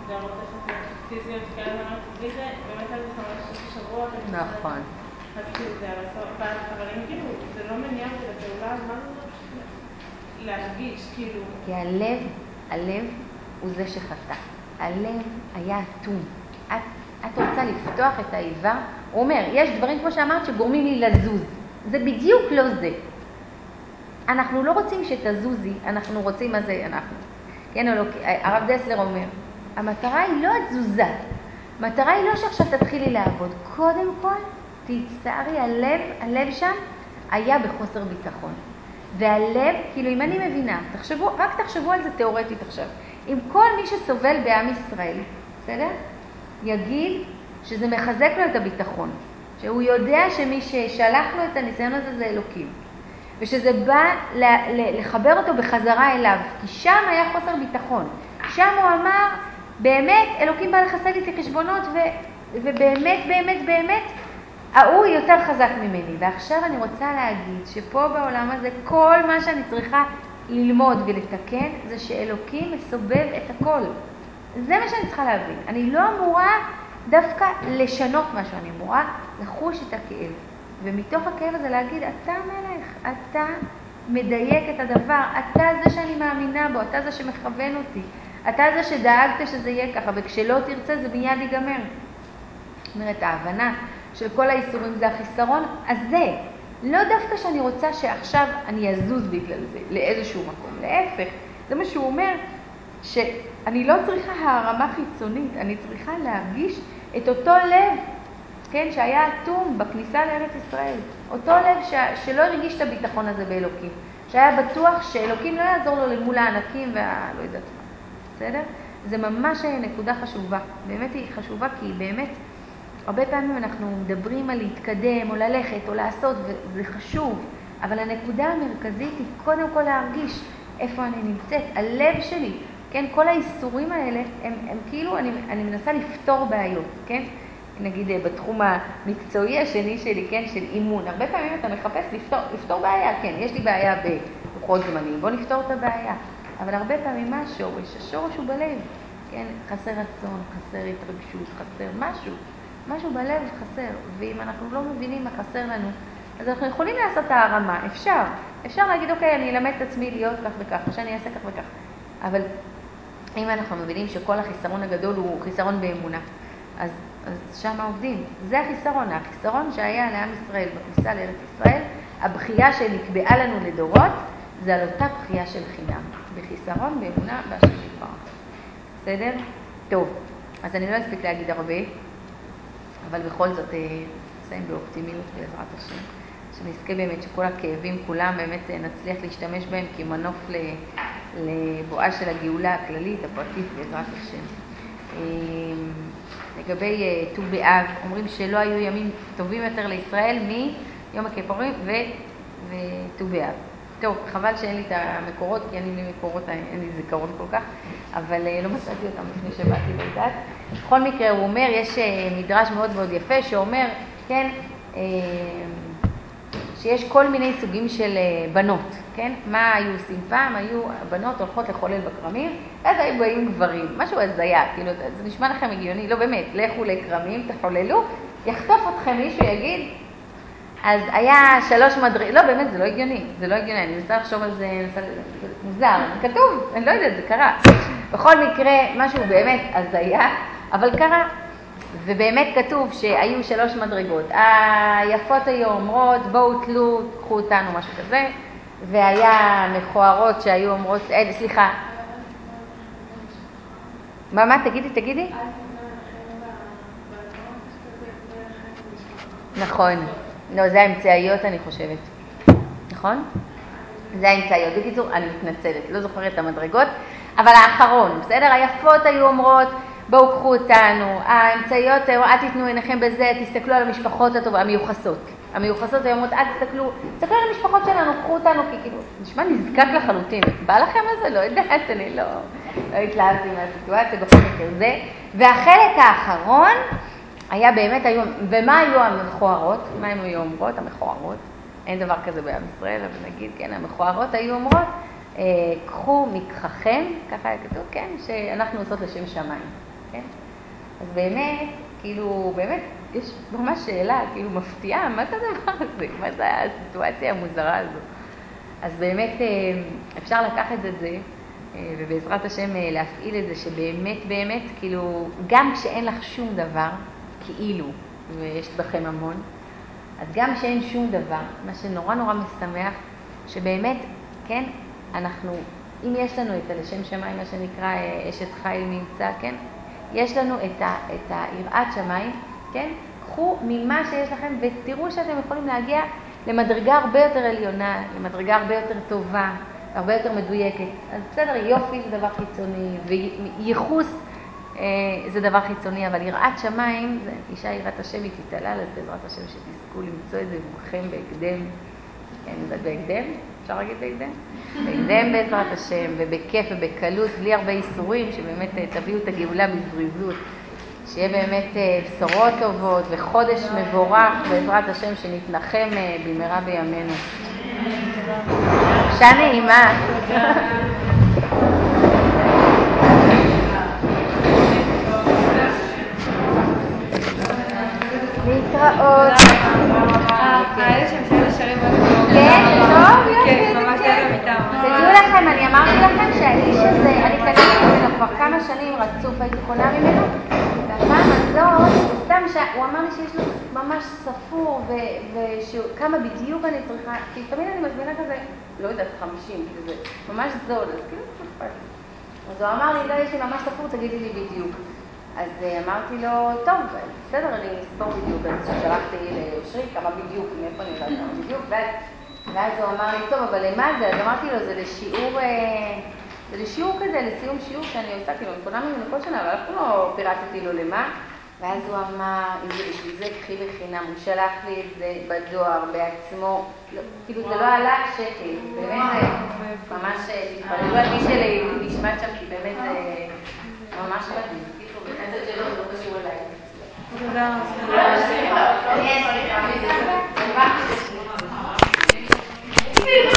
להראות איך זה פיזיות כאלה, בלי זה באמת הייתי ממש שבוע. נכון. אז כאילו זה על הסוף, אבל אם כאילו, זה לא מניע אותי לפעולה, אז מה זה להרגיש, כאילו? כי הלב, הלב הוא זה שחטא. הלב היה אטום. את, את רוצה לפתוח את האיבה? הוא אומר, יש דברים כמו שאמרת שגורמים לי לזוז. זה בדיוק לא זה. אנחנו לא רוצים שתזוזי, אנחנו רוצים מה זה אנחנו. כן או לא? הרב דסלר אומר, המטרה היא לא התזוזה. המטרה היא לא שעכשיו תתחילי לעבוד. קודם כל, תצטערי, הלב, הלב שם היה בחוסר ביטחון. והלב, כאילו אם אני מבינה, תחשבו, רק תחשבו על זה תיאורטית עכשיו. אם כל מי שסובל בעם ישראל, בסדר? יגיד שזה מחזק לו את הביטחון. שהוא יודע שמי ששלח לו את הניסיון הזה זה אלוקים. ושזה בא לחבר אותו בחזרה אליו. כי שם היה חוסר ביטחון. שם הוא אמר, באמת, אלוקים בא לחסל איתי חשבונות, ו, ובאמת, באמת, באמת, הוא יותר חזק ממני. ועכשיו אני רוצה להגיד שפה בעולם הזה, כל מה שאני צריכה ללמוד ולתקן, זה שאלוקים מסובב את הכל. זה מה שאני צריכה להבין. אני לא אמורה דווקא לשנות משהו, אני אמורה לחוש את הכאב. ומתוך הכאב הזה להגיד, אתה מלך, אתה מדייק את הדבר, אתה זה שאני מאמינה בו, אתה זה שמכוון אותי, אתה זה שדאגת שזה יהיה ככה, וכשלא תרצה זה מיד ייגמר. זאת אומרת, ההבנה של כל האיסורים זה החיסרון הזה. לא דווקא שאני רוצה שעכשיו אני אזוז בגלל זה, לאיזשהו מקום. להפך, זה מה שהוא אומר, שאני לא צריכה הערמה חיצונית, אני צריכה להרגיש את אותו לב, כן, שהיה אטום בכניסה לארץ ישראל. אותו לב ש... שלא הרגיש את הביטחון הזה באלוקים. שהיה בטוח שאלוקים לא יעזור לו למול הענקים והלא יודעת מה. בסדר? זה ממש נקודה חשובה. באמת היא חשובה כי באמת הרבה פעמים אנחנו מדברים על להתקדם או ללכת או לעשות וזה חשוב. אבל הנקודה המרכזית היא קודם כל להרגיש איפה אני נמצאת. הלב שלי, כן, כל האיסורים האלה הם, הם כאילו אני, אני מנסה לפתור בעיות, כן? נגיד בתחום המקצועי השני שלי, כן, של אימון. הרבה פעמים אתה מחפש לפתור, לפתור בעיה, כן, יש לי בעיה בלוחות זמנים, בוא נפתור את הבעיה. אבל הרבה פעמים מה השורש? השורש הוא בלב, כן, חסר רצון, חסר התרגשות, חסר משהו, משהו בלב חסר. ואם אנחנו לא מבינים מה חסר לנו, אז אנחנו יכולים לעשות את ההרמה, אפשר. אפשר להגיד, אוקיי, אני אלמד את עצמי להיות כך וכך, או שאני אעשה כך וכך. אבל אם אנחנו מבינים שכל החיסרון הגדול הוא חיסרון באמונה, אז, אז שם עובדים. זה החיסרון, החיסרון שהיה לעם ישראל בכניסה לארץ ישראל, הבחייה שנקבעה לנו לדורות, זה על אותה בחייה של חינם, בחיסרון, באמונה, בהשם יתברך. בסדר? טוב, אז אני לא אספיק להגיד הרבה, אבל בכל זאת נסיים באופטימיות בעזרת השם, שנזכה באמת שכל הכאבים כולם באמת נצליח להשתמש בהם כמנוף לבואה של הגאולה הכללית, הפרטית בעזרת השם. לגבי ט"ו באב, אומרים שלא היו ימים טובים יותר לישראל מיום הכיפורים וט"ו באב. טוב, חבל שאין לי את המקורות, כי אין לי מקורות, אין לי זיכרון כל כך, אבל לא מצאתי אותם לפני שבאתי לדעת. בכל מקרה, הוא אומר, יש מדרש מאוד מאוד יפה שאומר, כן, שיש כל מיני סוגים של בנות, כן? מה היו עושים פעם? היו בנות הולכות לחולל בכרמים, אז היו באים גברים, משהו הזיה, כאילו, זה נשמע לכם הגיוני, לא באמת, לכו לכרמים, תחוללו, יחטוף אתכם מישהו, יגיד, אז היה שלוש מדרגות, לא באמת, זה לא הגיוני, זה לא הגיוני, אני מנסה לחשוב על זה, זה מוזר, זה כתוב, אני לא יודעת, זה קרה. בכל מקרה, משהו באמת הזיה, אבל קרה. ובאמת כתוב שהיו שלוש מדרגות. היפות היו אומרות, בואו תלו, קחו אותנו, משהו כזה. והיה מכוערות שהיו אומרות, אה, סליחה. מה, מה, תגידי, תגידי. נכון. לא, זה האמצעיות, אני חושבת. נכון? זה האמצעיות. בקיצור, אני מתנצלת, לא זוכרת את המדרגות. אבל האחרון, בסדר? היפות היו אומרות, בואו קחו אותנו, האמצעיות, אל תיתנו עיניכם בזה, תסתכלו על המשפחות הטובות, המיוחסות. המיוחסות היו אומרות, אל תסתכלו, תסתכלו על המשפחות שלנו, קחו אותנו, כי כאילו, נשמע נזקק לחלוטין. בא לכם על זה? לא יודעת, אני לא, לא התלהבתי מהסיטואציה, בכל מקרה זה. והחלק האחרון היה באמת, היו, ומה היו המכוערות? מה הן היו אומרות? המכוערות. אין דבר כזה בעם ישראל, אבל נגיד, כן, המכוערות היו אומרות, קחו מכחכם, ככה היה כתוב, כן, שאנחנו עושות לשם שמיים. כן? אז באמת, כאילו, באמת, יש ממש שאלה, כאילו, מפתיעה, מה זה הדבר הזה? מה זה הסיטואציה המוזרה הזו? אז באמת אפשר לקחת את זה, ובעזרת השם להפעיל את זה, שבאמת, באמת, כאילו, גם כשאין לך שום דבר, כאילו, ויש בכם המון, אז גם כשאין שום דבר, מה שנורא נורא משמח, שבאמת, כן, אנחנו, אם יש לנו את הלשם שמיים, מה שנקרא אשת חיל נמצא, כן, יש לנו את, ה, את היראת שמיים, כן, קחו ממה שיש לכם ותראו שאתם יכולים להגיע למדרגה הרבה יותר עליונה, למדרגה הרבה יותר טובה, הרבה יותר מדויקת. אז בסדר, יופי זה דבר חיצוני, וייחוס אה, זה דבר חיצוני, אבל יראת שמיים, זה, אישה יראת השם היא תתעלה, אז בעזרת השם שתזכו למצוא את זה במכם בהקדם. כן, זה בהקדם? אפשר להגיד בהקדם? בהקדם בעזרת השם, ובכיף ובקלות, בלי הרבה איסורים, שבאמת תביאו את הגאולה בזריזות. שיהיה באמת בשורות טובות וחודש מבורך בעזרת השם שנתנחם במהרה בימינו. שעה נעימה. להתראות. האלה שהם שאלה שרים מאוד טוב. כן, טוב, יופי. כן, ממש אין למיטה. תדעו לכם, אני אמרתי לכם שהאיש הזה, אני קניתי ממנו כבר כמה שנים רצוף, הייתי קונה ממנו, והפעם הזאת, סתם שהוא אמר לי שיש לו ממש ספור, וכמה בדיוק אני צריכה, כי תמיד אני מזמינה כזה, לא יודעת, חמישים, כי זה ממש זול, אז כאילו זה אכפת לי. אז הוא אמר לי, לא, יש לי ממש ספור, תגידי לי בדיוק. אז אמרתי לו, טוב, בסדר, אני אספור בדיוק, אז שלחתי לאושרי כמה בדיוק, מאיפה אני יודעת כמה בדיוק, ואז הוא אמר לי, טוב, אבל למה זה? אז אמרתי לו, זה לשיעור, זה לשיעור כזה, לסיום שיעור שאני עושה, כאילו, אני קונה ממנו כל שנה, אבל אף לא פירטתי לו למה. ואז הוא אמר, אם זה בשביל זה, קחי בחינם, הוא שלח לי את זה בדואר, בעצמו, כאילו זה לא עלה שקל, באמת זה ממש, תתפללו על מי שלי נשמעת שם, כי באמת זה ממש מדהים, כאילו, בחסד שלו זה לא קשור אליי. תודה.